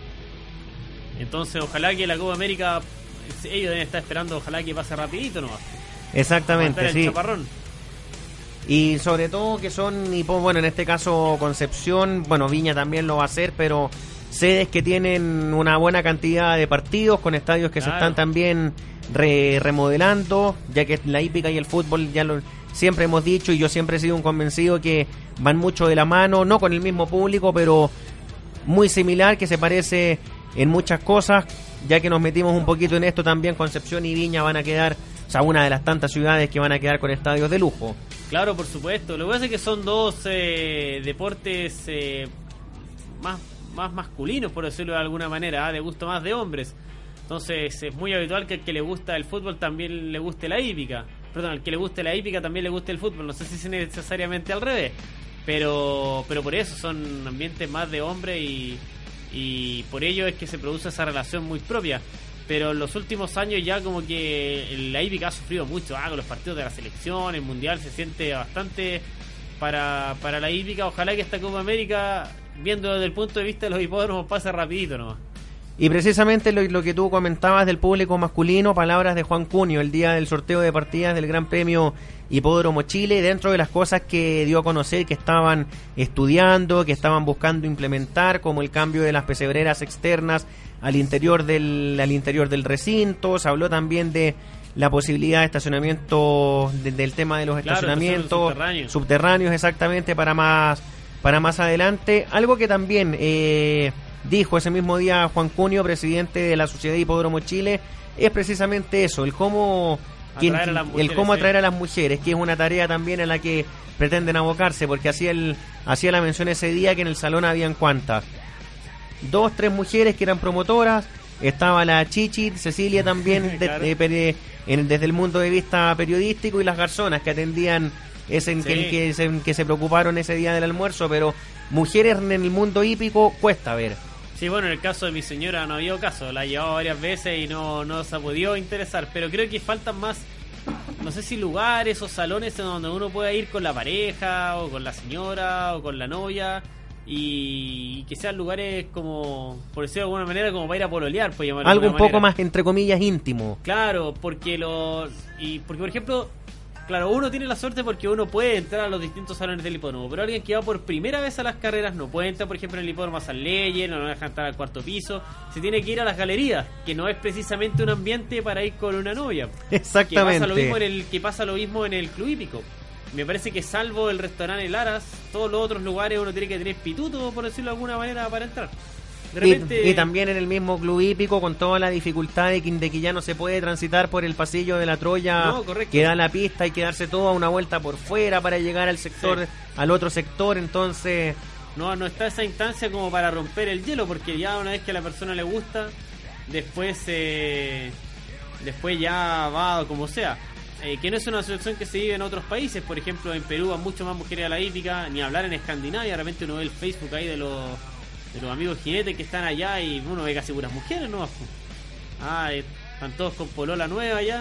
Entonces ojalá que la Copa América, ellos deben estar esperando, ojalá que pase rapidito nomás. Exactamente, sí. Chaparrón. Y sobre todo que son, bueno, en este caso Concepción, bueno, Viña también lo va a hacer, pero sedes que tienen una buena cantidad de partidos, con estadios que se están también remodelando, ya que la hípica y el fútbol siempre hemos dicho, y yo siempre he sido un convencido que van mucho de la mano, no con el mismo público, pero muy similar, que se parece en muchas cosas. Ya que nos metimos un poquito en esto, también Concepción y Viña van a quedar, o sea, una de las tantas ciudades que van a quedar con estadios de lujo. Claro, por supuesto. Lo que pasa es que son dos deportes más masculinos, por decirlo de alguna manera, de gusto más de hombres. Entonces es muy habitual que al que le gusta el fútbol también le guste la hípica. Perdón, al que le guste la hípica también le guste el fútbol. No sé si es necesariamente al revés, pero por eso son ambientes más de hombre, y por ello es que se produce esa relación muy propia. Pero en los últimos años ya como que la hípica ha sufrido mucho, con los partidos de la selección, el Mundial se siente bastante para la hípica. Ojalá que esta Copa América, viendo desde el punto de vista de los hipódromos, pase rapidito nomás. Y precisamente lo que tú comentabas del público masculino, palabras de Juan Cunio el día del sorteo de partidas del Gran Premio Hipódromo Chile, dentro de las cosas que dio a conocer que estaban estudiando, que estaban buscando implementar, como el cambio de las pesebreras externas al interior del recinto. Se habló también de la posibilidad de estacionamiento, del tema de los estacionamientos subterráneos, exactamente, para más adelante. Algo que también dijo ese mismo día Juan Cunio, presidente de la Sociedad de Hipódromo Chile, es precisamente eso, el cómo atraer a las mujeres, que es una tarea también en la que pretenden abocarse, porque hacía la mención ese día que en el salón habían ¿cuántas? 2, 3 mujeres que eran promotoras, estaba la Chichi, Cecilia también, claro. desde el mundo de vista periodístico, y las garzonas que atendían que se preocuparon ese día del almuerzo, pero mujeres en el mundo hípico cuesta ver. Sí, bueno, en el caso de mi señora no había caso, la he llevado varias veces y no se ha podido interesar, pero creo que faltan más, no sé si lugares o salones en donde uno pueda ir con la pareja o con la señora o con la novia, y que sean lugares como, por decirlo de alguna manera, como para ir a pololear, pues llamarlo algo de un alguna poco manera. más, entre comillas, íntimo. Claro, porque por ejemplo, claro, uno tiene la suerte porque uno puede entrar a los distintos salones del hipódromo, pero alguien que va por primera vez a las carreras no puede entrar, por ejemplo, en el hipódromo San Leyes, no lo dejan entrar al cuarto piso, se tiene que ir a las galerías, que no es precisamente un ambiente para ir con una novia. Exactamente. Que pasa lo mismo en el club hípico. Me parece que salvo el restaurante El Aras, todos los otros lugares uno tiene que tener pituto, por decirlo de alguna manera, para entrar. De repente... y también en el mismo club hípico, con toda la dificultad de que ya no se puede transitar por el pasillo de la Troya, que da la pista, hay que darse toda una vuelta por fuera para llegar al sector, sí, al otro sector, entonces... No está esa instancia como para romper el hielo, porque ya una vez que a la persona le gusta, después ya va como sea. Que no es una situación que se vive en otros países. Por ejemplo, en Perú van mucho más mujeres a la hípica, ni hablar en Escandinavia. De repente uno ve el Facebook ahí de los amigos jinetes que están allá y uno ve casi puras mujeres, ¿no? Están todos con polola nueva ya.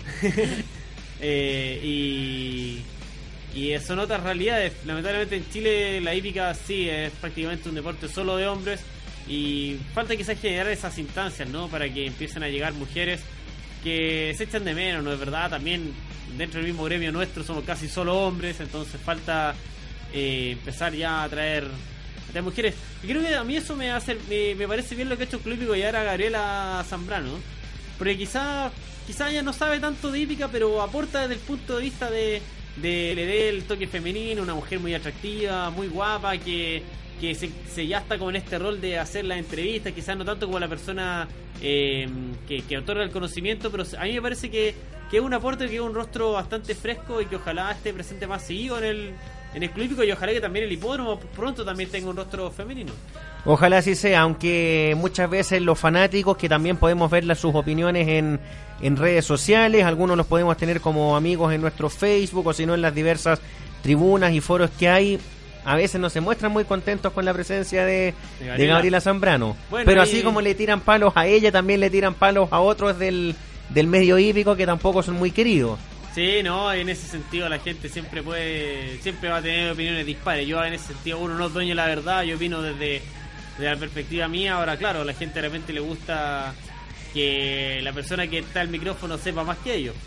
Y son otras realidades. Lamentablemente en Chile la hípica sí es prácticamente un deporte solo de hombres, y falta quizás generar esas instancias, ¿no? Para que empiecen a llegar mujeres que se echan de menos, ¿no? Es verdad, también dentro del mismo gremio nuestro somos casi solo hombres, entonces falta empezar ya a traer mujeres. Y creo que a mí eso me parece bien lo que ha hecho el Club Hípico y ahora Gabriela Zambrano, porque quizá ella no sabe tanto de hípica, pero aporta desde el punto de vista de le dé el toque femenino, una mujer muy atractiva, muy guapa, que se ya está con este rol de hacer las entrevistas, quizás no tanto como la persona que otorga el conocimiento, pero a mí me parece que es un aporte, que es un rostro bastante fresco y que ojalá esté presente más seguido en el Club Hípico, y ojalá que también el hipódromo pronto también tenga un rostro femenino. Ojalá así sea, aunque muchas veces los fanáticos, que también podemos ver sus opiniones en redes sociales, algunos los podemos tener como amigos en nuestro Facebook, o si no en las diversas tribunas y foros que hay, a veces no se muestran muy contentos con la presencia de Gabriela Zambrano. Bueno, pero así como le tiran palos a ella, también le tiran palos a otros del medio hípico que tampoco son muy queridos. Sí, no, en ese sentido la gente siempre va a tener opiniones dispares. Yo en ese sentido, uno no es dueño de la verdad, yo opino desde la perspectiva mía. Ahora, claro, a la gente de repente le gusta que la persona que está al micrófono sepa más que ellos.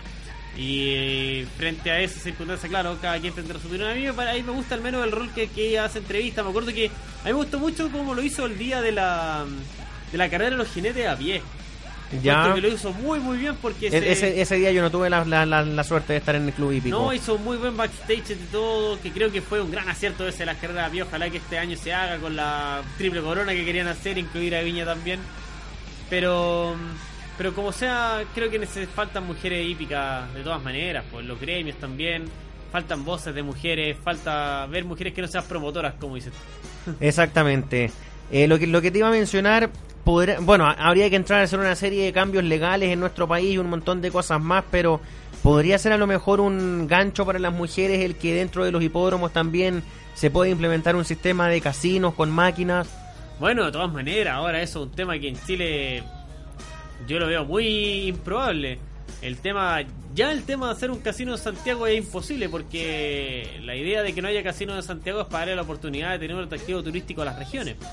Y frente a esa circunstancia, claro, cada quien tendrá su opinión. A mí me gusta al menos el rol que ella hace entrevista. Me acuerdo que a mí me gustó mucho cómo lo hizo el día de la carrera de los jinetes a pie. Ya. Que lo hizo muy muy bien, porque ese día yo no tuve la suerte de estar en el Club Hípico. No, hizo muy buen backstage de todo, que creo que fue un gran acierto ese de las carreras a pie. Ojalá que este año se haga con la triple corona que querían hacer, incluir a Viña también. Pero como sea, creo que faltan mujeres hípicas de todas maneras, pues los gremios también, faltan voces de mujeres, falta ver mujeres que no sean promotoras, como dices. Exactamente. Lo que te iba a mencionar, habría que entrar a hacer una serie de cambios legales en nuestro país y un montón de cosas más, pero podría ser a lo mejor un gancho para las mujeres el que dentro de los hipódromos también se puede implementar un sistema de casinos con máquinas. Bueno, de todas maneras, ahora eso es un tema que en Chile yo lo veo muy improbable. El tema de hacer un casino en Santiago es imposible, porque la idea de que no haya casino en Santiago es para darle la oportunidad de tener un atractivo turístico a las regiones.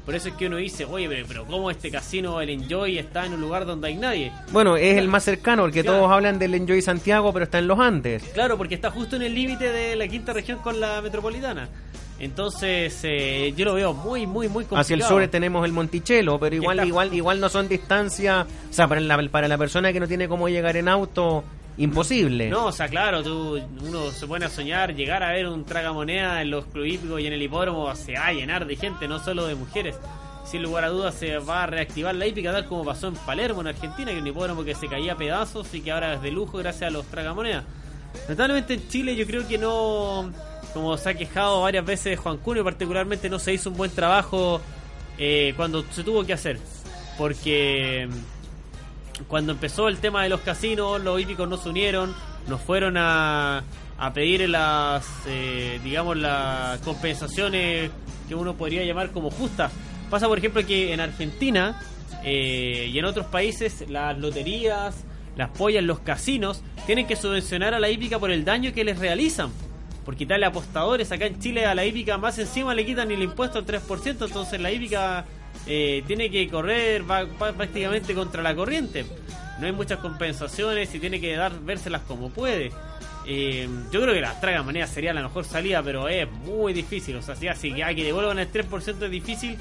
Por eso es que uno dice, oye, pero ¿cómo este casino, el Enjoy, está en un lugar donde hay nadie? Bueno, es el más cercano, porque Claro. todos hablan del Enjoy Santiago, pero está en los Andes. Claro, porque está justo en el límite de la quinta región con la metropolitana. Entonces, yo lo veo muy complicado. Hacia el sur tenemos el Monticello, pero igual no son distancias, o sea, para la persona que no tiene cómo llegar en auto, imposible. No, o sea, claro, uno se pone a soñar, llegar a ver un tragamoneda en los clubes hípicos y en el hipódromo se va a llenar de gente, no solo de mujeres. Sin lugar a dudas se va a reactivar la hípica, tal como pasó en Palermo, en Argentina, que un hipódromo que se caía a pedazos y que ahora es de lujo gracias a los tragamonedas. Lamentablemente en Chile yo creo que no, como se ha quejado varias veces Juan Cunio particularmente, no se hizo un buen trabajo cuando se tuvo que hacer, porque cuando empezó el tema de los casinos, los hípicos no se unieron, nos fueron a pedir las compensaciones que uno podría llamar como justas. Pasa, por ejemplo, que en Argentina y en otros países las loterías, las pollas, los casinos tienen que subvencionar a la hípica por el daño que les realizan. Por quitarle apostadores, acá en Chile a la hípica más encima le quitan el impuesto al 3%, entonces la hípica tiene que correr, va prácticamente contra la corriente. No hay muchas compensaciones y tiene que vérselas como puede. Yo creo que las tragamonedas sería la mejor salida, pero es muy difícil. O sea, si hay que devuelvan el 3% es difícil.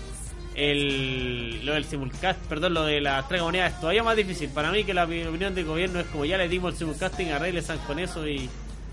Lo de las tragamonedas es todavía más difícil. Para mí, que la opinión del gobierno es como ya le dimos el simulcasting, arreglesan con eso y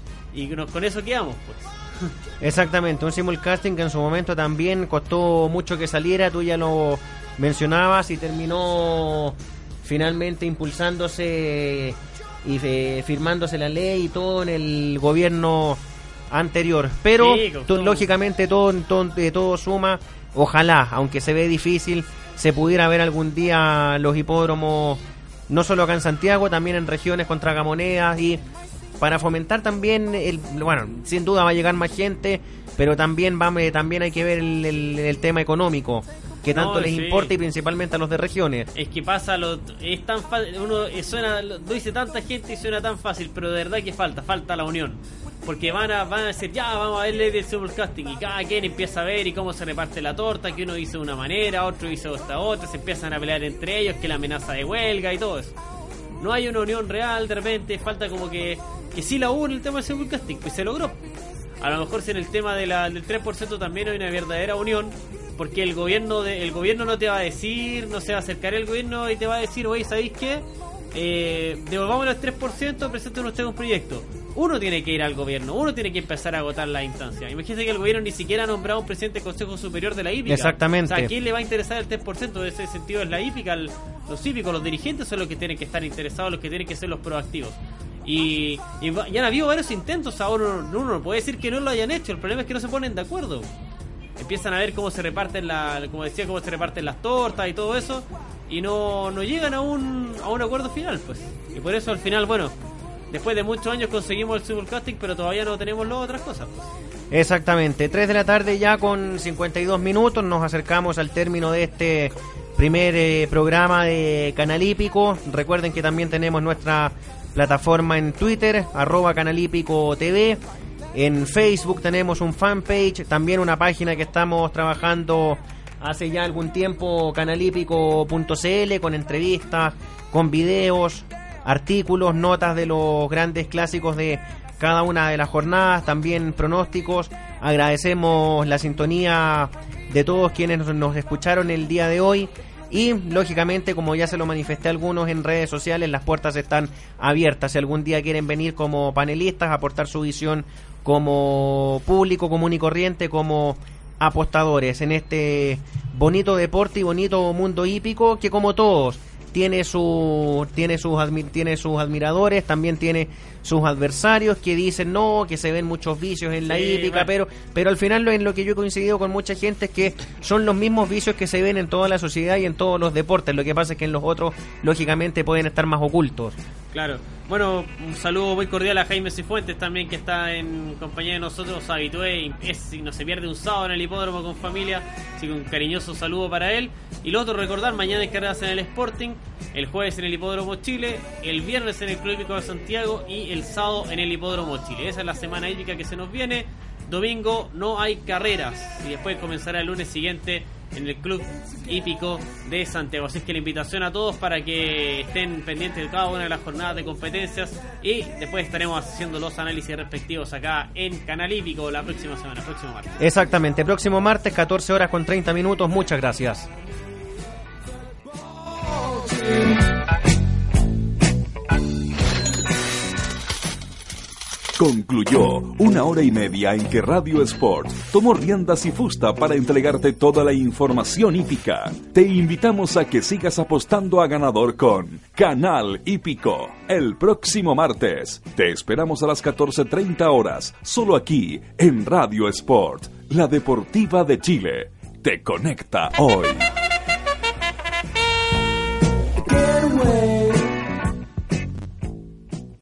con eso quedamos, pues. Exactamente, un simulcasting que en su momento también costó mucho que saliera, tú ya lo mencionabas, y terminó finalmente impulsándose y firmándose la ley y todo en el gobierno anterior. Pero Sí, lógicamente todo suma. Ojalá, aunque se ve difícil, se pudiera ver algún día los hipódromos, no solo acá en Santiago, también en regiones con tragamonedas, y para fomentar también sin duda va a llegar más gente, pero también hay que ver el tema económico, que tanto les importa, y principalmente a los de regiones. Es que pasa, es tan fácil, uno lo dice tanta gente y suena tan fácil, pero de verdad que falta la unión. Porque van a decir, ya, vamos a verle del simulcasting, y cada quien empieza a ver y cómo se reparte la torta, que uno hizo de una manera, otro hizo esta otra, se empiezan a pelear entre ellos, que la amenaza de huelga y todo eso. No hay una unión real, de repente falta como que sí la hubo en el tema del simulcasting, pues se logró. A lo mejor si en el tema del 3% también hay una verdadera unión, porque el gobierno no te va a decir, no se va a acercar el gobierno y te va a decir, oye, ¿sabéis qué? Devolvamos el 3%, presenten usted un proyecto. Uno tiene que ir al gobierno, uno tiene que empezar a agotar la instancia. Imagínense que el gobierno ni siquiera ha nombrado un presidente del Consejo Superior de la hípica. Exactamente. O sea, ¿a quién le va a interesar el 3%? En ese sentido es la hípica, los hípicos, los dirigentes son los que tienen que estar interesados, los que tienen que ser los proactivos. Y ya han habido varios intentos, ahora uno no puede decir que no lo hayan hecho, el problema es que no se ponen de acuerdo. Empiezan a ver cómo se reparten cómo se reparten las tortas y todo eso, y no llegan a un acuerdo final, pues. Y por eso al final, después de muchos años conseguimos el simulcasting, pero todavía no tenemos las otras cosas, pues. Exactamente, 3 de la tarde ya con 52 minutos, nos acercamos al término de este primer programa de Canal Hípico. Recuerden que también tenemos nuestra plataforma en Twitter, @canalhípico.tv. En Facebook tenemos un fanpage, también una página que estamos trabajando hace ya algún tiempo, canalhípico.cl, con entrevistas, con videos, artículos, notas de los grandes clásicos de cada una de las jornadas, también pronósticos. Agradecemos la sintonía de todos quienes nos escucharon el día de hoy, y lógicamente, como ya se lo manifesté a algunos en redes sociales, las puertas están abiertas. Si algún día quieren venir como panelistas, aportar su visión como público común y corriente, como apostadores en este bonito deporte y bonito mundo hípico, que como todos tiene sus admiradores, también tiene sus adversarios que dicen que se ven muchos vicios en la hípica, pero al final en lo que yo he coincidido con mucha gente es que son los mismos vicios que se ven en toda la sociedad y en todos los deportes. Lo que pasa es que en los otros lógicamente pueden estar más ocultos. Claro. Bueno, un saludo muy cordial a Jaime Cifuentes también, que está en compañía de nosotros, habitué, y no se pierde un sábado en el hipódromo con familia, así que un cariñoso saludo para él. Y lo otro, recordar, mañana hay carreras en el Sporting, el jueves en el Hipódromo Chile, el viernes en el Club Hípico de Santiago y el sábado en el Hipódromo Chile. Esa es la semana hípica que se nos viene. domingo no hay carreras y después comenzará el lunes siguiente en el Club Hípico de Santiago. Así es que la invitación a todos para que estén pendientes de cada una de las jornadas de competencias y después estaremos haciendo los análisis respectivos acá en Canal Hípico la próxima semana, próximo martes. Exactamente, próximo martes, 14 horas con 30 minutos. Muchas gracias. Concluyó una hora y media en que Radio Sport tomó riendas y fusta para entregarte toda la información hípica. Te invitamos a que sigas apostando a ganador con Canal Hípico. El próximo martes te esperamos a las 14:30 horas, solo aquí en Radio Sport, la deportiva de Chile. Te conecta hoy.